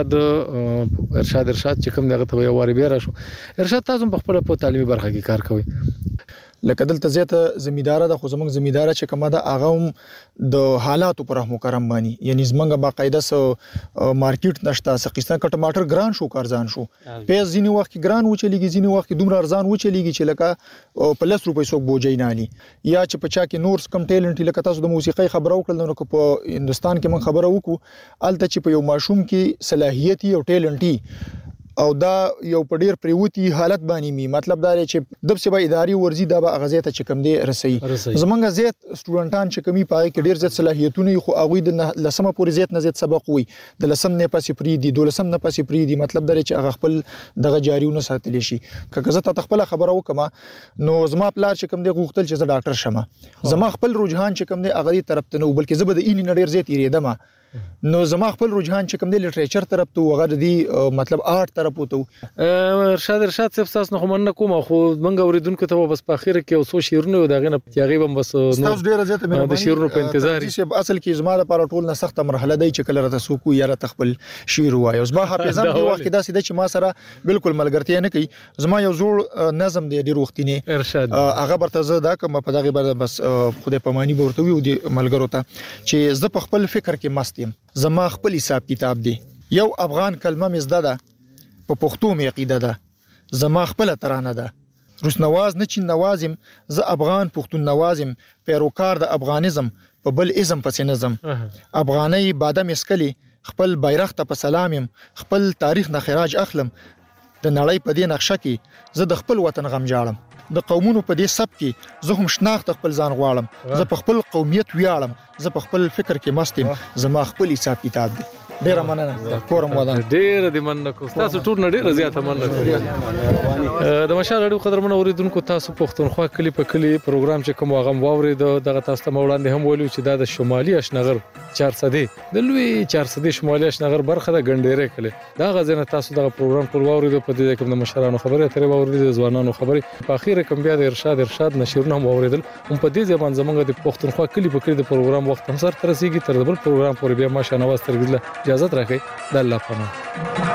مونږ ارشاد چې کوم دغه ته یو واری بیا راشو ارشاد تاسو په خپل په تعلیمي برخه کې کار کوي لکه دلته زیاته زمیدار ده خو زمونږ زمیدار چې کومه ده هغه د حالاتو پر رحم کرم باندې یعنی زمونږ باقاعده سو مارکیټ نشته سقیستان ک ټماټر ګران شو کارزان شو پیاز ځینی وخت ګران و چلیږي ځینی وخت دومره ارزان و چلیږي چې لکه په 10 روپۍ څوک بوجي نه علي یا چې په چا کې نور کم ټیلنټ لکه تاسو د موسیقي خبرو کړل نو په هندستان کې من خبرو وکړو الته چې په یو ماشوم کې صلاحیت او ټیلنټ او دا یو په ډیر پریوتی حالت باندې می مطلب دا چې د سبا اداري ورزي د غزې ته چې کم دی رسي زمونږ زیات سټوډنټان چې کمی پای کې ډیر زیات صلاحیتونه خو هغه د لسمه پورې زیات نه زیات سبق وي د لسم نه پاسې پری دي دولسم نه پاسې پری دي مطلب دا چې هغه خپل دغه جاریونه ساتل شي که زه ته خپل خبره وکم نو زما پلار چې کم دی غوښتل چې زه ډاکټر شم زما خپل رجحان چې کم دی هغه طرف ته نو بلکې زه به د اینی ډیر زیات یریدم نو زما خپل رجحان چې کوم دی لټریچر طرف ته وغه دی مطلب آرت طرف وته ارشاد صاحب تاسو نه کوم نه کوم خو منګ اوریدونکو ته بس په اخر کې اوسو شیرونه دغه نه تیغي بم بس نو تاسو ډیره زیاته د شیرونو په انتظار چې اصل کې زما لپاره ټول نه سخته مرحله دی چې کله راته سوکو یا راته خپل شیر وایو زما حافظم دی وخت دا سده چې ما سره بالکل ملګرتیا نه کوي زما یو زوړ نظم دی ډیر وختینه ارشاد هغه برته زه دا کوم په دغه بس خدای پمانی ورته وی دی ملګرو ته چې زه په خپل فکر کې مست یم زما خپل حساب کتاب دی یو افغان کلمه مزده ده په پښتو می عقیده ده زما خپل ترانه ده روس نواز نه چین نوازم زه افغان پښتون نوازم پیروکار د افغانیزم په بل ازم پس نظم افغاني بادم اسکلی خپل بیرغ ته په سلامم خپل تاریخ نه خراج اخلم د نړۍ په دې نقشه کې زه د خپل وطن غم جاړم د قومونو په دې سب کې زه هم شناخت خپل ځان غواړم زه په خپل قومیت ویاړم زه په خپل فکر کې مستم زما خپل حساب کتاب دی ډیر مننه کورم ودان ډیر دې مننه کو تاسو ټول نه ډیر زیاته مننه کو د مشال اړو قدرمن اوریدونکو تاسو پښتونخوا کلی په کلی پروګرام چې کوم غم واوري دغه تاسو ته وړاندې هم ویلو چې دا د شمالي اشنغر 400 د لوی 400 شمالي اشنغر برخه د ګنډيره کلی دا غزنه تاسو دغه پروګرام ټول واوري په دې کې د مشرانو خبره ترې واوري د ځوانانو خبره په اخیره کوم بیا د ارشاد نشرونه هم واوریدل هم په دې ځبان زمونږ د پښتونخوا کلی په کلی د پروګرام وخت هم سره ترسيږي تر بل پروګرام پورې بیا ماشه نواز ترګله اجازه راکړئ د الله پناه